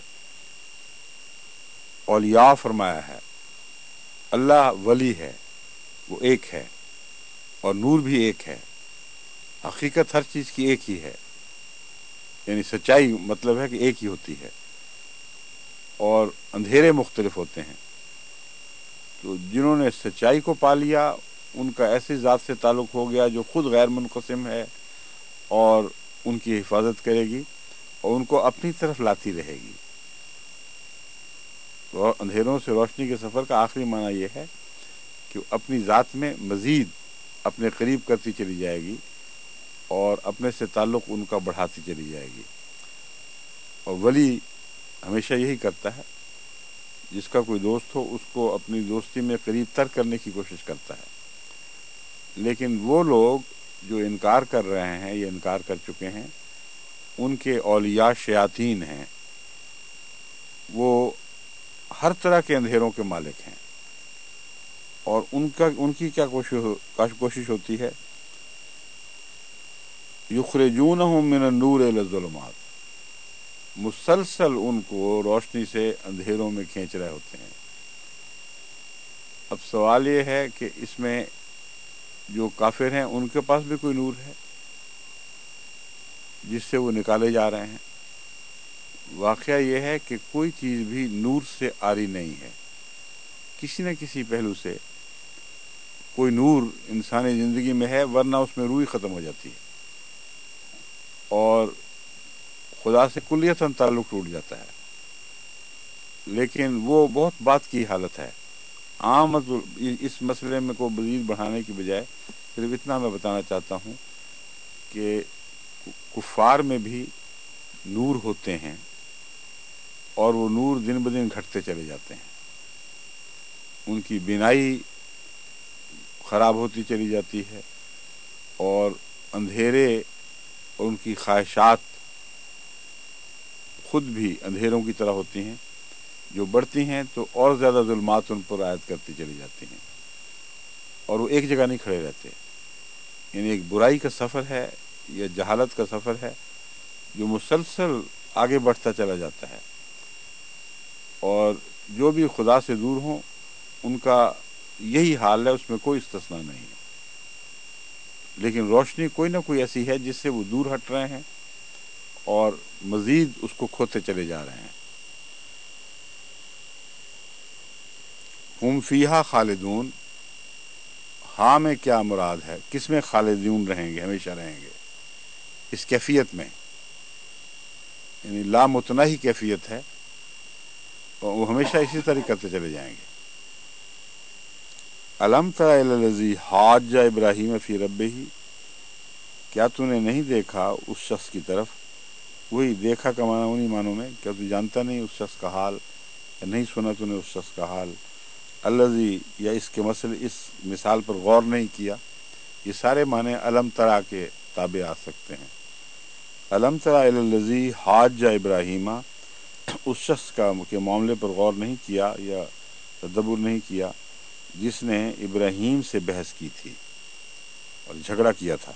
اولیاء فرمایا ہے، اللہ ولی ہے، وہ ایک ہے، اور نور بھی ایک ہے، حقیقت ہر چیز کی ایک ہی ہے، یعنی سچائی مطلب ہے کہ ایک ہی ہوتی ہے، اور اندھیرے مختلف ہوتے ہیں۔ تو جنہوں نے سچائی کو پا لیا ان کا ایسی ذات سے تعلق ہو گیا جو خود غیر منقسم ہے اور ان کی حفاظت کرے گی اور ان کو اپنی طرف لاتی رہے گی۔ اور اندھیروں سے روشنی کے سفر کا آخری معنی یہ ہے کہ اپنی ذات میں مزید اپنے قریب کرتی چلی جائے گی اور اپنے سے تعلق ان کا بڑھاتی چلی جائے گی۔ اور ولی ہمیشہ یہی کرتا ہے، جس کا کوئی دوست ہو اس کو اپنی دوستی میں قریب تر کرنے کی کوشش کرتا ہے۔ لیکن وہ لوگ جو انکار کر رہے ہیں یا انکار کر چکے ہیں، ان کے اولیاء شیاطین ہیں، وہ ہر طرح کے اندھیروں کے مالک ہیں، اور ان کا ان کی کیا کوشش کوشش ہوتی ہے، یخرجونہم من النور الی الظلمات، مسلسل ان کو روشنی سے اندھیروں میں کھینچ رہے ہوتے ہیں۔ اب سوال یہ ہے کہ اس میں جو کافر ہیں ان کے پاس بھی کوئی نور ہے جس سے وہ نکالے جا رہے ہیں؟ واقعہ یہ ہے کہ کوئی چیز بھی نور سے عاری نہیں ہے، کسی نہ کسی پہلو سے کوئی نور انسانی زندگی میں ہے، ورنہ اس میں روح ختم ہو جاتی ہے اور خدا سے کلیتاً تعلق ٹوٹ جاتا ہے۔ لیکن وہ بہت بات کی حالت ہے۔ عام اس مسئلے میں کو مزید بڑھانے کی بجائے صرف اتنا میں بتانا چاہتا ہوں کہ کفار میں بھی نور ہوتے ہیں اور وہ نور دن بدن گھٹتے چلے جاتے ہیں، ان کی بینائی خراب ہوتی چلی جاتی ہے اور اندھیرے اور ان کی خواہشات خود بھی اندھیروں کی طرح ہوتی ہیں، جو بڑھتی ہیں تو اور زیادہ ظلمات ان پر عائد کرتی چلی جاتی ہیں، اور وہ ایک جگہ نہیں کھڑے رہتے۔ یعنی ایک برائی کا سفر ہے یا جہالت کا سفر ہے جو مسلسل آگے بڑھتا چلا جاتا ہے، اور جو بھی خدا سے دور ہوں ان کا یہی حال ہے، اس میں کوئی استثناء نہیں ہے۔ لیکن روشنی کوئی نہ کوئی ایسی ہے جس سے وہ دور ہٹ رہے ہیں اور مزید اس کو کھوتے چلے جا رہے ہیں۔ ہم فیہا خالدون، ہاں میں کیا مراد ہے، کس میں خالدون رہیں گے، ہمیشہ رہیں گے، اس کیفیت میں، یعنی لامتناہی کیفیت ہے، اور وہ ہمیشہ اسی طرح کرتے چلے جائیں گے۔ الم تر الی الذی حاج ابراہیم فی ربہ، کیا تو نے نہیں دیکھا اس شخص کی طرف، وہی دیکھا کا معنی انہی معنوں میں، کیا تو جانتا نہیں اس شخص کا حال، یا نہیں سنا تو نے اس شخص کا حال، الذی، یا اس کے مسئلے اس مثال پر غور نہیں کیا۔ یہ سارے معنی الم ترا کے تابع آ سکتے ہیں۔ الم ترا الی الذی حاج ابراہیم، اس شخص کا کے معاملے پر غور نہیں کیا یا تدبر نہیں کیا جس نے ابراہیم سے بحث کی تھی اور جھگڑا کیا تھا۔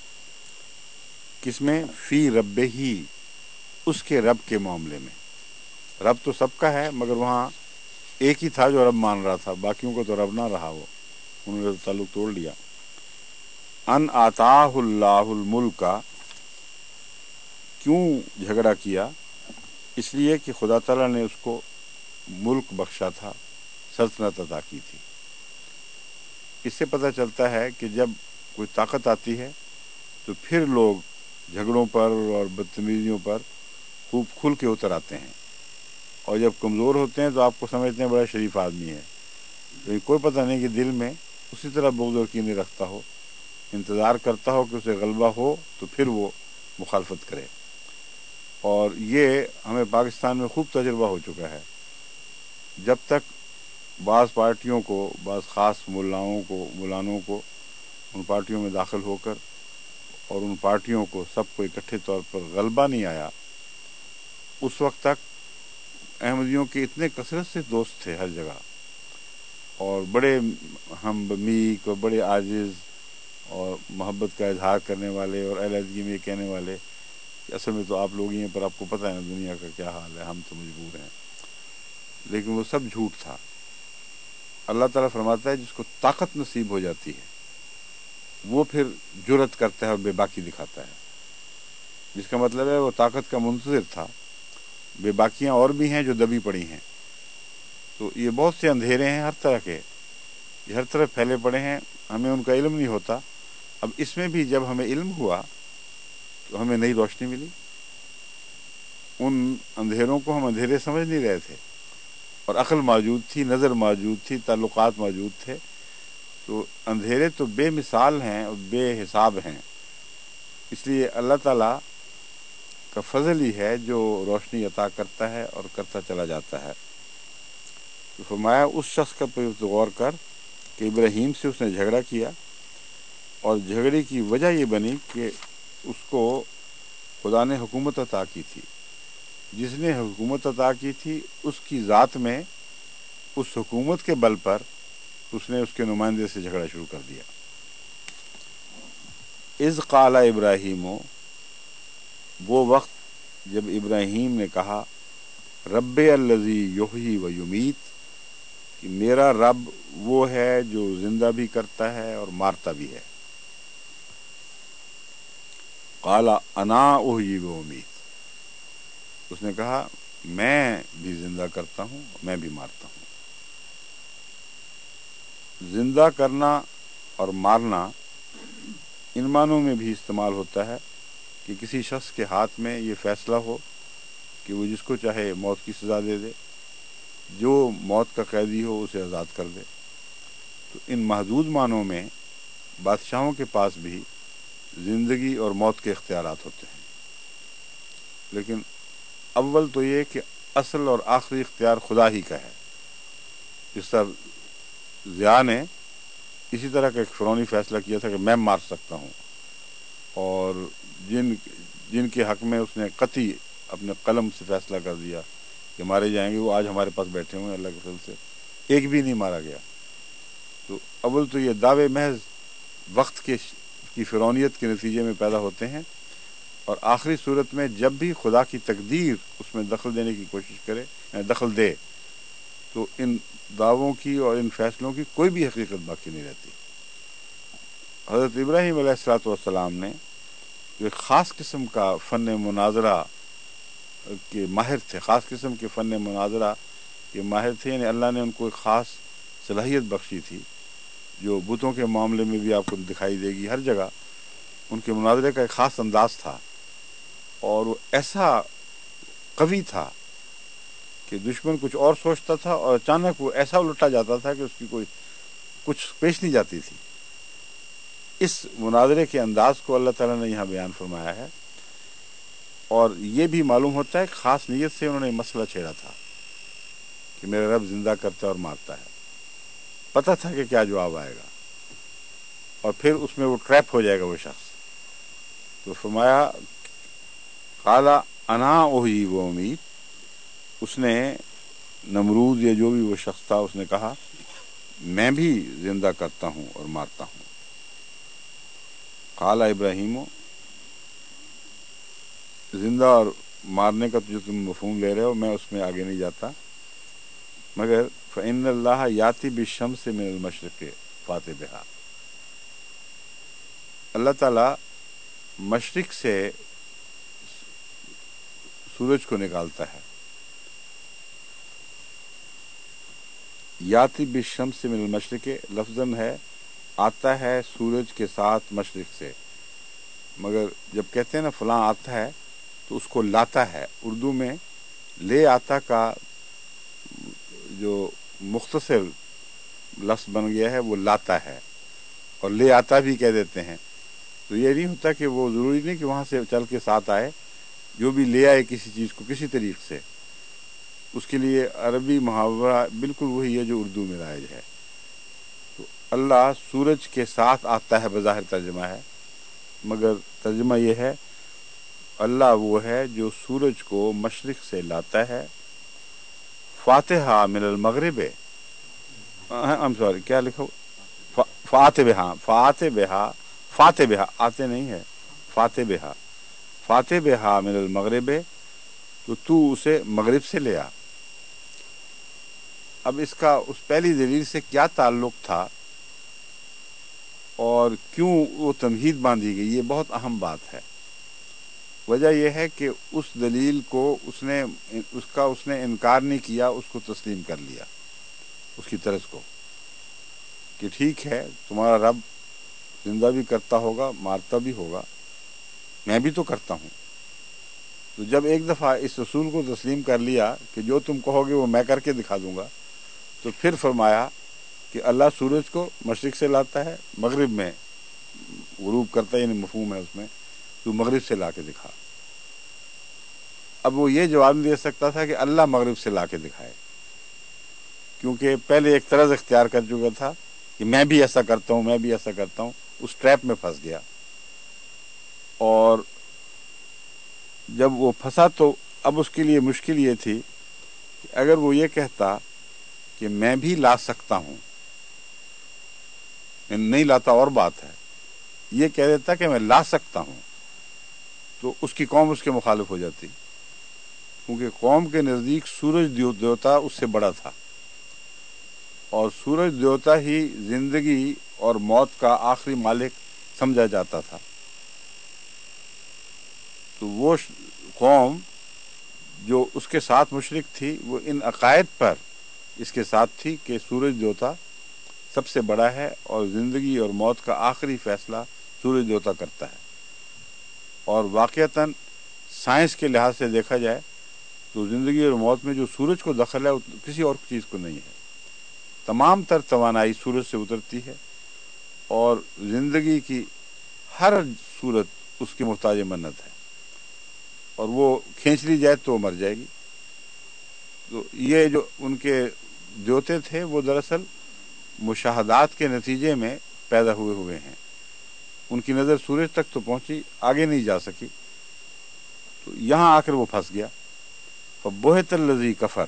کس میں؟ فی رب ہی، اس کے رب کے معاملے میں۔ رب تو سب کا ہے، مگر وہاں ایک ہی تھا جو رب مان رہا تھا، باقیوں کو تو رب نہ رہا، وہ انہوں نے تو تعلق توڑ لیا۔ ان آتاہ اللہ الملک، کیوں جھگڑا کیا؟ اس لیے کہ خدا تعالیٰ نے اس کو ملک بخشا تھا، سلطنت عطا کی تھی۔ اس سے پتہ چلتا ہے کہ جب کوئی طاقت آتی ہے تو پھر لوگ جھگڑوں پر اور بدتمیزیوں پر خوب کھل کے اتر آتے ہیں، اور جب کمزور ہوتے ہیں تو آپ کو سمجھتے ہیں بڑا شریف آدمی ہے، لیکن کوئی پتہ نہیں کہ دل میں اسی طرح بغض اور کینہ رکھتا ہو، انتظار کرتا ہو کہ اسے غلبہ ہو تو پھر وہ مخالفت کرے۔ اور یہ ہمیں پاکستان میں خوب تجربہ ہو چکا ہے۔ جب تک بعض پارٹیوں کو، بعض خاص ملاؤں کو مولانوں کو ان پارٹیوں میں داخل ہو کر اور ان پارٹیوں کو سب کو اکٹھے طور پر غلبہ نہیں آیا، اس وقت تک احمدیوں کے اتنے کثرت سے دوست تھے ہر جگہ، اور بڑے ہم بمیک اور بڑے عاجز اور محبت کا اظہار کرنے والے اور علیحدگی میں یہ کہنے والے کہ اصل میں تو آپ لوگ ہی ہیں، پر آپ کو پتہ ہے نا دنیا کا کیا حال ہے، ہم تو مجبور ہیں۔ لیکن وہ سب جھوٹ تھا۔ اللہ تعالیٰ فرماتا ہے جس کو طاقت نصیب ہو جاتی ہے وہ پھر جرأت کرتا ہے اور بے باکی دکھاتا ہے، جس کا مطلب ہے وہ طاقت کا منتظر تھا۔ بے باکیاں اور بھی ہیں جو دبی پڑی ہیں۔ تو یہ بہت سے اندھیرے ہیں ہر طرح کے، یہ ہر طرف پھیلے پڑے ہیں، ہمیں ان کا علم نہیں ہوتا۔ اب اس میں بھی جب ہمیں علم ہوا تو ہمیں نئی روشنی ملی۔ ان اندھیروں کو ہم اندھیرے سمجھ نہیں رہے تھے، اور عقل موجود تھی، نظر موجود تھی، تعلقات موجود تھے۔ تو اندھیرے تو بے مثال ہیں اور بے حساب ہیں، اس لیے اللہ تعالیٰ کا فضل ہی ہے جو روشنی عطا کرتا ہے اور کرتا چلا جاتا ہے۔ تو فرمایا اس شخص کا پہ غور کر کہ ابراہیم سے اس نے جھگڑا کیا، اور جھگڑے کی وجہ یہ بنی کہ اس کو خدا نے حکومت عطا کی تھی، جس نے حکومت عطا کی تھی اس کی ذات میں اس حکومت کے بل پر اس نے اس کے نمائندے سے جھگڑا شروع کر دیا۔ اذ قال ابراہیم، وہ وقت جب ابراہیم نے کہا، رب الذی یحیی و یمیت، کہ میرا رب وہ ہے جو زندہ بھی کرتا ہے اور مارتا بھی ہے۔ قال انا احیی و امیت، اس نے کہا میں بھی زندہ کرتا ہوں میں بھی مارتا ہوں۔ زندہ کرنا اور مارنا ان معنوں میں بھی استعمال ہوتا ہے کہ کسی شخص کے ہاتھ میں یہ فیصلہ ہو کہ وہ جس کو چاہے موت کی سزا دے دے، جو موت کا قیدی ہو اسے آزاد کر دے۔ تو ان محدود معنوں میں بادشاہوں کے پاس بھی زندگی اور موت کے اختیارات ہوتے ہیں، لیکن اول تو یہ کہ اصل اور آخری اختیار خدا ہی کا ہے۔ جس طرح ضیاء نے اسی طرح کا ایک فرعونی فیصلہ کیا تھا کہ میں مار سکتا ہوں، اور جن جن کے حق میں اس نے قطعی اپنے قلم سے فیصلہ کر دیا کہ مارے جائیں گے، وہ آج ہمارے پاس بیٹھے ہوئے ہیں، اللہ کے فضل سے ایک بھی نہیں مارا گیا۔ تو اول تو یہ دعوے محض وقت کے کی فرعونیت کے نتیجے میں پیدا ہوتے ہیں، اور آخری صورت میں جب بھی خدا کی تقدیر اس میں دخل دینے کی کوشش کرے، دخل دے، تو ان دعووں کی اور ان فیصلوں کی کوئی بھی حقیقت باقی نہیں رہتی۔ حضرت ابراہیم علیہ الصلوۃ والسلام نے جو ایک خاص قسم کا فن مناظرہ کے ماہر تھے، خاص قسم کے فن مناظرہ کے ماہر تھے، یعنی اللہ نے ان کو ایک خاص صلاحیت بخشی تھی جو بتوں کے معاملے میں بھی آپ کو دکھائی دے گی۔ ہر جگہ ان کے مناظرے کا ایک خاص انداز تھا، اور وہ ایسا قوی تھا کہ دشمن کچھ اور سوچتا تھا اور اچانک وہ ایسا الٹا جاتا تھا کہ اس کی کوئی کچھ پیش نہیں جاتی تھی۔ اس مناظرے کے انداز کو اللہ تعالیٰ نے یہاں بیان فرمایا ہے، اور یہ بھی معلوم ہوتا ہے کہ خاص نیت سے انہوں نے مسئلہ چھیڑا تھا کہ میرا رب زندہ کرتا ہے اور مارتا ہے۔ پتہ تھا کہ کیا جواب آئے گا، اور پھر اس میں وہ ٹریپ ہو جائے گا وہ شخص۔ تو فرمایا قال انا احیی و امیت، اس نے نمرود یا جو بھی وہ شخص تھا اس نے کہا میں بھی زندہ کرتا ہوں اور مارتا ہوں۔ قال ابراہیم، زندہ اور مارنے کا جو تم مفہوم لے رہے ہو میں اس میں آگے نہیں جاتا، مگر فإن اللہ یاتی بالشمس من المشرق فات بہا، اللہ تعالیٰ مشرق سے سورج کو نکالتا ہے۔ یاتی بالشمس من المشرق لفظاً ہے آتا ہے سورج کے ساتھ مشرق سے، مگر جب کہتے ہیں نا فلاں آتا ہے تو اس کو لاتا ہے. اردو میں لے آتا کا جو مختصر لفظ بن گیا ہے وہ لاتا ہے، اور لے آتا بھی کہہ دیتے ہیں. تو یہ نہیں ہوتا کہ وہ ضروری نہیں کہ وہاں سے چل کے ساتھ آئے، جو بھی لے آئے کسی چیز کو کسی طریق سے، اس کے لیے عربی محاورہ بالکل وہی ہے جو اردو میں رائج ہے. تو اللہ سورج کے ساتھ آتا ہے بظاہر ترجمہ ہے، مگر ترجمہ یہ ہے اللہ وہ ہے جو سورج کو مشرق سے لاتا ہے. فاتحہ من المغرب، I'm sorry کیا لکھو، فاتحہ فاتحہ فاتحہ آتے نہیں ہے، فاتحہ فاتحہ من المغرب، تو تو اسے مغرب سے لے آ. اب اس کا اس پہلی دلیل سے کیا تعلق تھا اور کیوں وہ تمہید باندھی گئی، یہ بہت اہم بات ہے. وجہ یہ ہے کہ اس دلیل کو اس نے اس کا اس نے انکار نہیں کیا، اس کو تسلیم کر لیا، اس کی طرز کو، کہ ٹھیک ہے تمہارا رب زندہ بھی کرتا ہوگا مارتا بھی ہوگا، میں بھی تو کرتا ہوں. تو جب ایک دفعہ اس اصول کو تسلیم کر لیا کہ جو تم کہو گے وہ میں کر کے دکھا دوں گا، تو پھر فرمایا کہ اللہ سورج کو مشرق سے لاتا ہے، مغرب میں غروب کرتا ہے، یعنی مفہوم ہے اس میں، تو مغرب سے لا کے دکھا. اب وہ یہ جواب نہیں دے سکتا تھا کہ اللہ مغرب سے لا کے دکھائے، کیونکہ پہلے ایک طرز اختیار کر چکا تھا کہ میں بھی ایسا کرتا ہوں میں بھی ایسا کرتا ہوں. اس ٹریپ میں پھنس گیا، اور جب وہ پھنسا تو اب اس کے لیے مشکل یہ تھی کہ اگر وہ یہ کہتا کہ میں بھی لا سکتا ہوں، نہیں لاتا اور بات ہے، یہ کہہ دیتا کہ میں لا سکتا ہوں، تو اس کی قوم اس کے مخالف ہو جاتی، کیونکہ قوم کے نزدیک سورج دیوتا اس سے بڑا تھا، اور سورج دیوتا ہی زندگی اور موت کا آخری مالک سمجھا جاتا تھا. تو وہ قوم جو اس کے ساتھ مشرک تھی وہ ان عقائد پر اس کے ساتھ تھی کہ سورج دیوتا سب سے بڑا ہے اور زندگی اور موت کا آخری فیصلہ سورج دیوتا کرتا ہے. اور واقعتاً سائنس کے لحاظ سے دیکھا جائے تو زندگی اور موت میں جو سورج کو دخل ہے وہ کسی اور چیز کو نہیں ہے. تمام تر توانائی سورج سے اترتی ہے، اور زندگی کی ہر صورت اس کی محتاج منت ہے، اور وہ کھینچ لی جائے تو مر جائے گی. تو یہ جو ان کے دیوتے تھے وہ دراصل مشاہدات کے نتیجے میں پیدا ہوئے ہوئے ہیں. ان کی نظر سورج تک تو پہنچی، آگے نہیں جا سکی، تو یہاں آ کر وہ پھنس گیا. فبہت الذی کفر،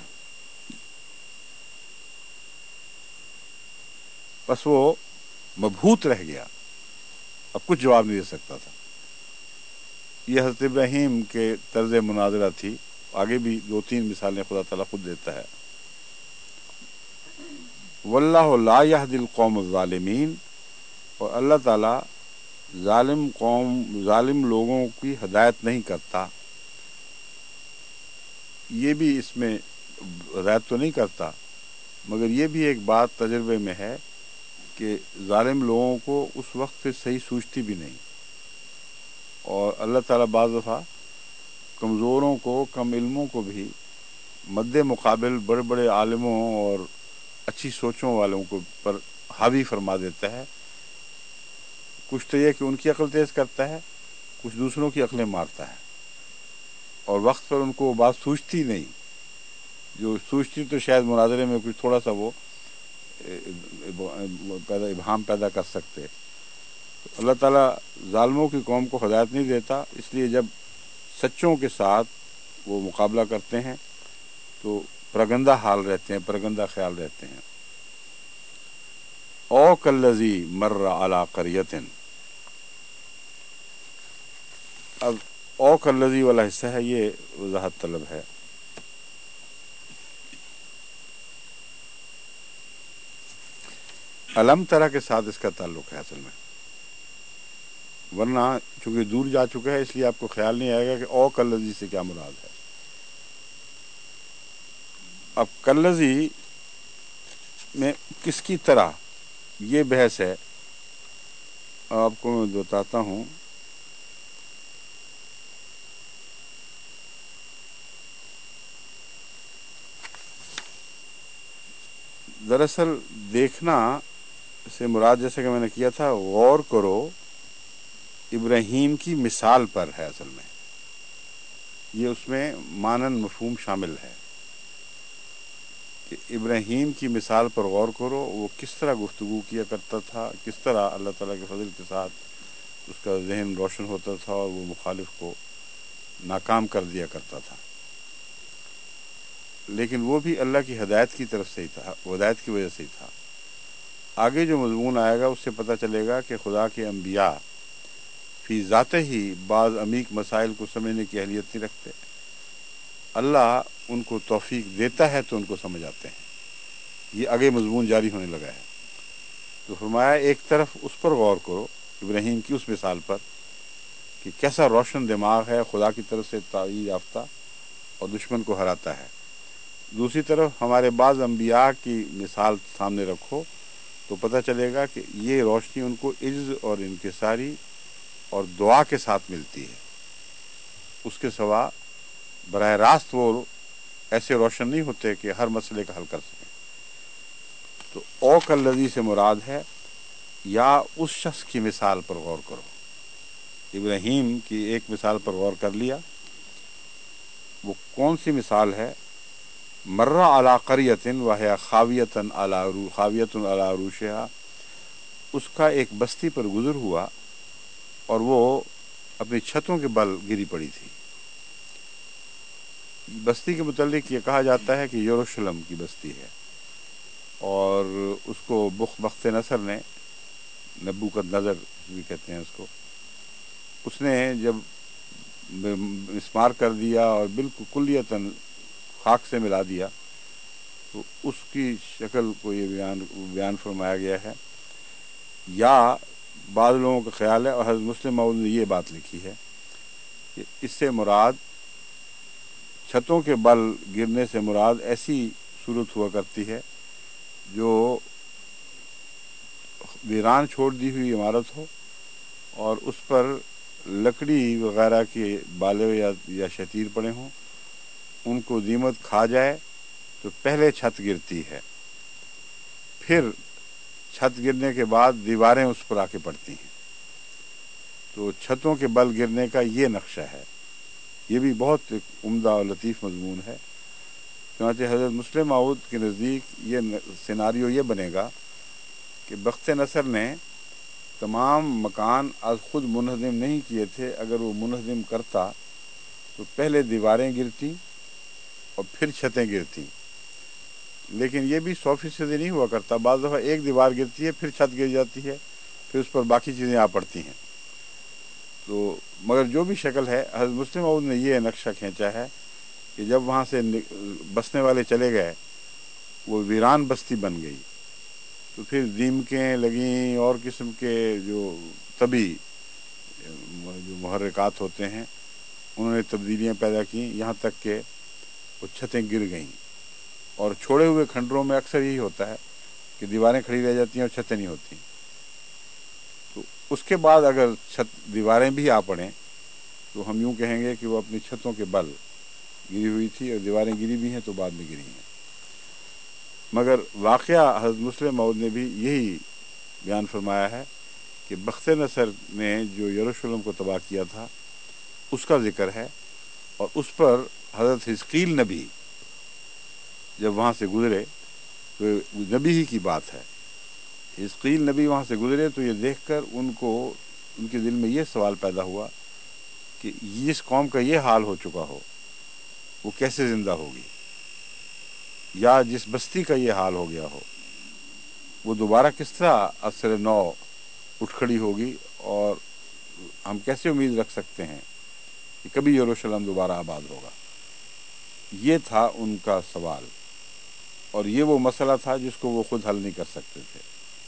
بس وہ مبہوت رہ گیا، اب کچھ جواب نہیں دے سکتا تھا. یہ حضرت ابراہیم کے طرز مناظرہ تھی. آگے بھی دو تین مثالیں خدا تعالیٰ خود دیتا ہے. واللہ لا یہدی القوم الظالمین، اور اللہ تعالیٰ ظالم قوم ظالم لوگوں کی ہدایت نہیں کرتا. یہ بھی اس میں ہدایت تو نہیں کرتا، مگر یہ بھی ایک بات تجربے میں ہے کہ ظالم لوگوں کو اس وقت سے صحیح سوچتی بھی نہیں، اور اللہ تعالیٰ بعض دفعہ کمزوروں کو کم علموں کو بھی مد مقابل بڑے بڑے عالموں اور اچھی سوچوں والوں کو پر حاوی فرما دیتا ہے. کچھ تو یہ کہ ان کی عقل تیز کرتا ہے، کچھ دوسروں کی عقلیں مارتا ہے، اور وقت پر ان کو وہ بات سوچتی نہیں. جو سوچتی تو شاید مناظرے میں کچھ تھوڑا سا وہ پیدا ابہام پیدا کر سکتے. اللہ تعالیٰ ظالموں کی قوم کو ہدایت نہیں دیتا، اس لیے جب سچوں کے ساتھ وہ مقابلہ کرتے ہیں تو پرگندہ حال رہتے ہیں، پرگندہ خیال رہتے ہیں. او کالذی مر علی قریۃ، اب او کالذی والا حصہ ہے، یہ وضاحت طلب ہے. علم طرح کے ساتھ اس کا تعلق ہے اصل میں، ورنہ چونکہ دور جا چکا ہے اس لیے آپ کو خیال نہیں آئے گا کہ او کالذی سے کیا مراد ہے. اب کالذی میں کس کی طرح، یہ بحث ہے آپ کو میں بتاتا ہوں. دراصل دیکھنا سے مراد جیسے کہ میں نے کیا تھا غور کرو ابراہیم کی مثال پر ہے. اصل میں یہ اس میں مانن مفہوم شامل ہے کہ ابراہیم کی مثال پر غور کرو. وہ کس طرح گفتگو کیا کرتا تھا, کس طرح اللہ تعالیٰ کے فضل کے ساتھ اس کا ذہن روشن ہوتا تھا اور وہ مخالف کو ناکام کر دیا کرتا تھا. لیکن وہ بھی اللہ کی ہدایت کی طرف سے ہی تھا, ہدایت کی وجہ سے ہی تھا. آگے جو مضمون آئے گا اس سے پتہ چلے گا کہ خدا کے انبیاء فی ذاتہ ہی بعض عمیق مسائل کو سمجھنے کی اہلیت نہیں رکھتے. اللہ ان کو توفیق دیتا ہے تو ان کو سمجھ آتے ہیں. یہ آگے مضمون جاری ہونے لگا ہے. تو فرمایا ایک طرف اس پر غور کرو, ابراہیم کی اس مثال پر کہ کیسا روشن دماغ ہے, خدا کی طرف سے تعیین یافتہ اور دشمن کو ہراتا ہے. دوسری طرف ہمارے بعض انبیاء کی مثال سامنے رکھو تو پتہ چلے گا کہ یہ روشنی ان کو عجز اور انکساری اور دعا کے ساتھ ملتی ہے. اس کے سوا براہ راست وہ ایسے روشن نہیں ہوتے کہ ہر مسئلے کا حل کر سکیں. تو او کالذی سے مراد ہے یا اس شخص کی مثال پر غور کرو. ابراہیم کی ایک مثال پر غور کر لیا. وہ کون سی مثال ہے؟ مرہ علی قریۃ وہی خاویۃ علی خاویۃ علی عروشہا. اس کا ایک بستی پر گزر ہوا اور وہ اپنی چھتوں کے بل گری پڑی تھی. بستی کے متعلق یہ کہا جاتا ہے کہ یروشلم کی بستی ہے, اور اس کو بخ بخت نصر نے, نبوکت نظر بھی کہتے ہیں اس کو, اس نے جب مسمار کر دیا اور بالکل کلیتاً خاک سے ملا دیا تو اس کی شکل کو یہ بیان بیان فرمایا گیا ہے. یا بعض لوگوں کا خیال ہے, اور حضرت مسلم موعود نے یہ بات لکھی ہے کہ اس سے مراد چھتوں کے بل گرنے سے مراد ایسی صورت ہوا کرتی ہے جو ویران چھوڑ دی ہوئی عمارت ہو اور اس پر لکڑی وغیرہ کے بالے یا یا شتیر پڑے ہوں, ان کو دیمت کھا جائے تو پہلے چھت گرتی ہے, پھر چھت گرنے کے بعد دیواریں اس پر آ کے پڑتی ہیں. تو چھتوں کے بل گرنے کا یہ نقشہ ہے. یہ بھی بہت عمدہ اور لطیف مضمون ہے. چنانچہ حضرت مسلم موعود کے نزدیک یہ سیناریو یہ بنے گا کہ بخت نصر نے تمام مکان از خود منہدم نہیں کیے تھے. اگر وہ منہدم کرتا تو پہلے دیواریں گرتی اور پھر چھتیں گرتی, لیکن یہ بھی سو فیصدی نہیں ہوا کرتا. بعض دفعہ ایک دیوار گرتی ہے, پھر چھت گر جاتی ہے, پھر اس پر باقی چیزیں آ پڑتی ہیں. تو مگر جو بھی شکل ہے, حضرت مسلم موعود نے یہ نقشہ کھینچا ہے کہ جب وہاں سے بسنے والے چلے گئے وہ ویران بستی بن گئی. تو پھر دیمکیں لگیں اور قسم کے جو طبی جو محرکات ہوتے ہیں انہوں نے تبدیلیاں پیدا کیں, یہاں تک کہ وہ چھتیں گر گئیں. اور چھوڑے ہوئے کھنڈروں میں اکثر یہی ہوتا ہے کہ دیواریں کھڑی رہ جاتی ہیں اور چھتیں نہیں ہوتی. تو اس کے بعد اگر چھت دیواریں بھی آ پڑیں تو ہم یوں کہیں گے کہ وہ اپنی چھتوں کے بل گری ہوئی تھی, اور دیواریں گری بھی ہیں تو بعد میں گری ہیں. مگر واقعہ حضرت مسلم موعود نے بھی یہی بیان فرمایا ہے کہ بخت نصر نے جو یروشلم کو تباہ کیا تھا اس کا ذکر ہے, اور اس پر حضرت حزقیل نبی جب وہاں سے گزرے تو نبی ہی کی بات ہے. حزقیل نبی وہاں سے گزرے تو یہ دیکھ کر ان کو ان کے دل میں یہ سوال پیدا ہوا کہ جس قوم کا یہ حال ہو چکا ہو وہ کیسے زندہ ہوگی, یا جس بستی کا یہ حال ہو گیا ہو وہ دوبارہ کس طرح اثر نو اٹھ کھڑی ہوگی, اور ہم کیسے امید رکھ سکتے ہیں کہ کبھی یروشلم دوبارہ آباد ہوگا. یہ تھا ان کا سوال, اور یہ وہ مسئلہ تھا جس کو وہ خود حل نہیں کر سکتے تھے.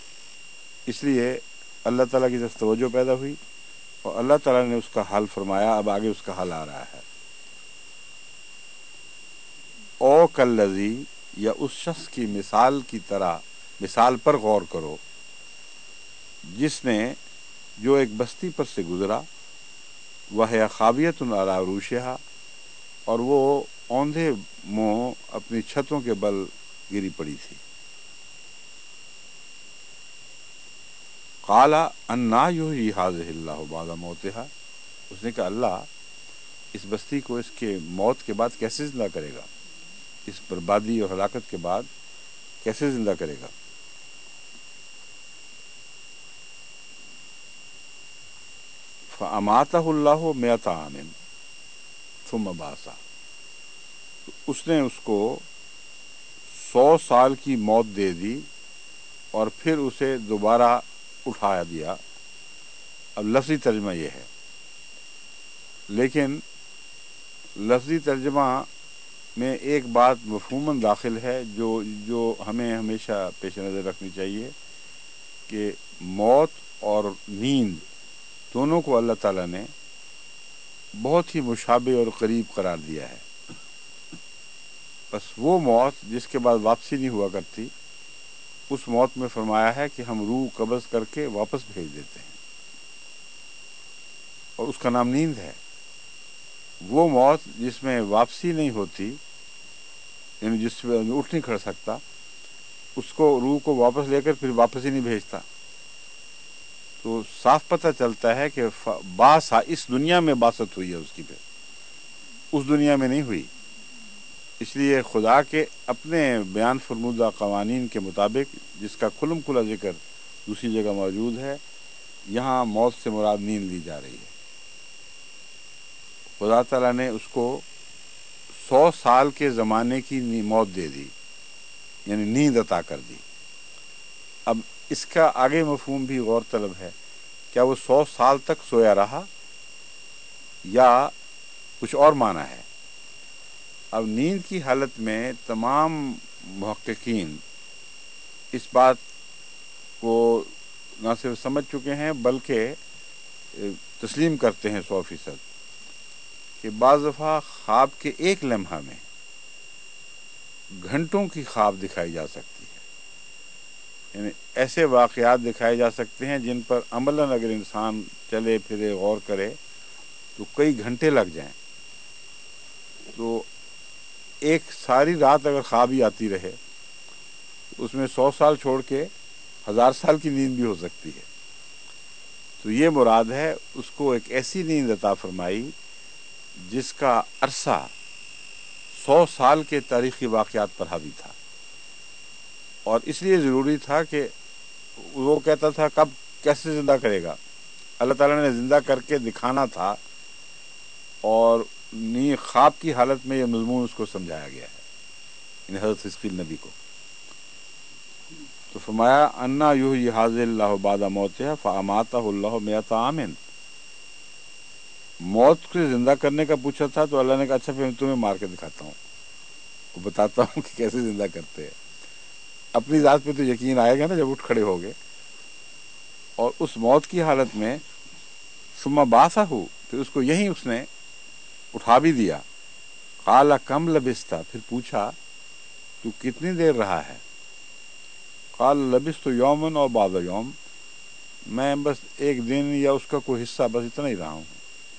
اس لیے اللہ تعالیٰ کی طرف توجہ پیدا ہوئی اور اللہ تعالیٰ نے اس کا حل فرمایا. اب آگے اس کا حل آ رہا ہے. او کالذی یا اس شخص کی مثال کی طرح مثال پر غور کرو جس نے جو ایک بستی پر سے گزرا، وَهِيَ خَاوِيَةٌ عَلَىٰ عُرُوشِهَا، اور وہ اوندھے منہ اپنی چھتوں کے بل گری پڑی تھی۔ قَالَ أَنَّىٰ يُحْيِي هَٰذِهِ اللَّهُ بَعْدَ مَوْتِهَا، اس نے کہا اللہ اس بستی کو اس کے موت کے بعد کیسے زندہ کرے گا، اس بربادی اور ہلاکت کے بعد کیسے زندہ کرے گا۔ فَأَمَاتَهُ اللَّهُ مِائَةَ عَامٍ ثُمَّ بَعَثَهُ، اس نے اس کو سو سال کی موت دے دی اور پھر اسے دوبارہ اٹھایا دیا۔ اب لفظی ترجمہ یہ ہے، لیکن لفظی ترجمہ میں ایک بات مفہوماً داخل ہے جو جو ہمیں ہمیشہ پیش نظر رکھنی چاہیے کہ موت اور نیند دونوں کو اللہ تعالیٰ نے بہت ہی مشابہ اور قریب قرار دیا ہے۔ بس وہ موت جس کے بعد واپسی نہیں ہوا کرتی، اس موت میں فرمایا ہے کہ ہم روح قبض کر کے واپس بھیج دیتے ہیں، اور اس کا نام نیند ہے۔ وہ موت جس میں واپسی نہیں ہوتی، یعنی جس میں اٹھ نہیں کھڑ سکتا، اس کو روح کو واپس لے کر پھر واپس ہی نہیں بھیجتا۔ تو صاف پتہ چلتا ہے کہ باس اس دنیا میں باست ہوئی ہے اس کی، پھر اس دنیا میں نہیں ہوئی۔ اس لیے خدا کے اپنے بیان فرمودہ قوانین کے مطابق، جس کا کھلم کھلا ذکر دوسری جگہ موجود ہے، یہاں موت سے مراد نیند لی جا رہی ہے۔ خدا تعالیٰ نے اس کو سو سال کے زمانے کی موت دے دی، یعنی نیند عطا کر دی۔ اب اس کا آگے مفہوم بھی غور طلب ہے، کیا وہ سو سال تک سویا رہا یا کچھ اور معنی ہے؟ اب نیند کی حالت میں تمام محققین اس بات کو نہ صرف سمجھ چکے ہیں بلکہ تسلیم کرتے ہیں سو فیصد کہ بعض دفعہ خواب کے ایک لمحہ میں گھنٹوں کی خواب دکھائی جا سکتی ہے، یعنی ایسے واقعات دکھائے جا سکتے ہیں جن پر عملاً اگر انسان چلے پھرے غور کرے تو کئی گھنٹے لگ جائیں۔ تو ایک ساری رات اگر خواب ہی آتی رہے، اس میں سو سال چھوڑ کے ہزار سال کی نیند بھی ہو سکتی ہے۔ تو یہ مراد ہے، اس کو ایک ایسی نیند عطا فرمائی جس کا عرصہ سو سال کے تاریخی واقعات پر حاوی تھا، اور اس لیے ضروری تھا کہ وہ کہتا تھا کب کیسے زندہ کرے گا، اللہ تعالیٰ نے زندہ کر کے دکھانا تھا، اور نی خواب کی حالت میں یہ مضمون اس کو سمجھایا گیا ہے، یعنی حضرت حزقیل نبی کو۔ تو فرمایا انا یحیی ھذہ اللہ بعد موتہا فاماتہ اللہ مئۃ عام، موت کو زندہ کرنے کا پوچھا تھا تو اللہ نے کہا اچھا پھر میں تمہیں مار کے دکھاتا ہوں، وہ بتاتا ہوں کہ کیسے زندہ کرتے ہیں۔ اپنی ذات پہ تو یقین آئے گا نا جب اٹھ کھڑے ہو گئے، اور اس موت کی حالت میں ثم بعثہ، پھر اس کو یہیں اس نے اٹھا بھی دیا۔ قال کم لبثت، پھر پوچھا تو کتنی دیر رہا ہے؟ قال لبثت یوما اور بعض یوم، میں بس ایک دن یا اس کا کوئی حصہ، بس اتنا ہی رہا ہوں۔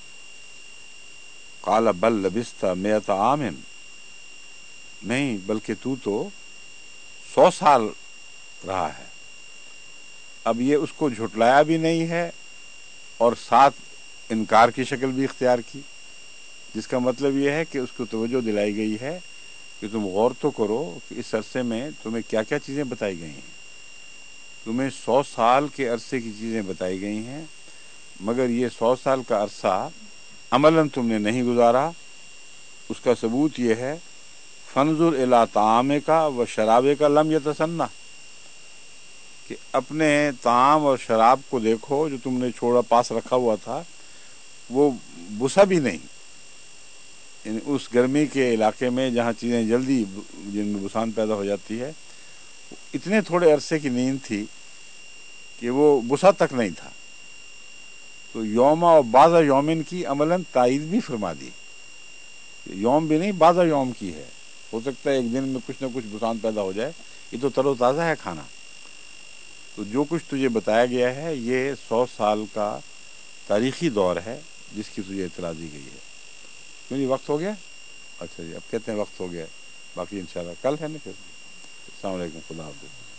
قال بل لبثت مئۃ عام، نہیں بلکہ تو تو سو سال رہا ہے۔ اب یہ اس کو جھٹلایا بھی نہیں ہے اور ساتھ انکار کی شکل بھی اختیار کی، جس کا مطلب یہ ہے کہ اس کو توجہ دلائی گئی ہے کہ تم غور تو کرو کہ اس عرصے میں تمہیں کیا کیا چیزیں بتائی گئی ہیں۔ تمہیں سو سال کے عرصے کی چیزیں بتائی گئی ہیں، مگر یہ سو سال کا عرصہ عملاً تم نے نہیں گزارا۔ اس کا ثبوت یہ ہے فانظر الی طعامک و شرابک لم یتسنہ، کہ اپنے طعام اور شراب کو دیکھو جو تم نے چھوڑا پاس رکھا ہوا تھا، وہ بسا بھی نہیں، یعنی اس گرمی کے علاقے میں جہاں چیزیں جلدی جن میں بسان پیدا ہو جاتی ہے، اتنے تھوڑے عرصے کی نیند تھی کہ وہ بسا تک نہیں تھا۔ تو یوم اور بعض یومن کی عملاً تائید بھی فرما دی، یوم بھی نہیں بعض یوم کی ہے، ہو سکتا ہے ایک دن میں کچھ نہ کچھ بسان پیدا ہو جائے، یہ تو تر و تازہ ہے کھانا۔ تو جو کچھ تجھے بتایا گیا ہے یہ سو سال کا تاریخی دور ہے جس کی تجھے اطلاع دی گئی ہے. کیوں جی وقت ہو گیا؟ اچھا جی اب کہتے ہیں وقت ہو گیا. باقی انشاءاللہ کل ہے نا پھر. السلام علیکم. خدا حافظ.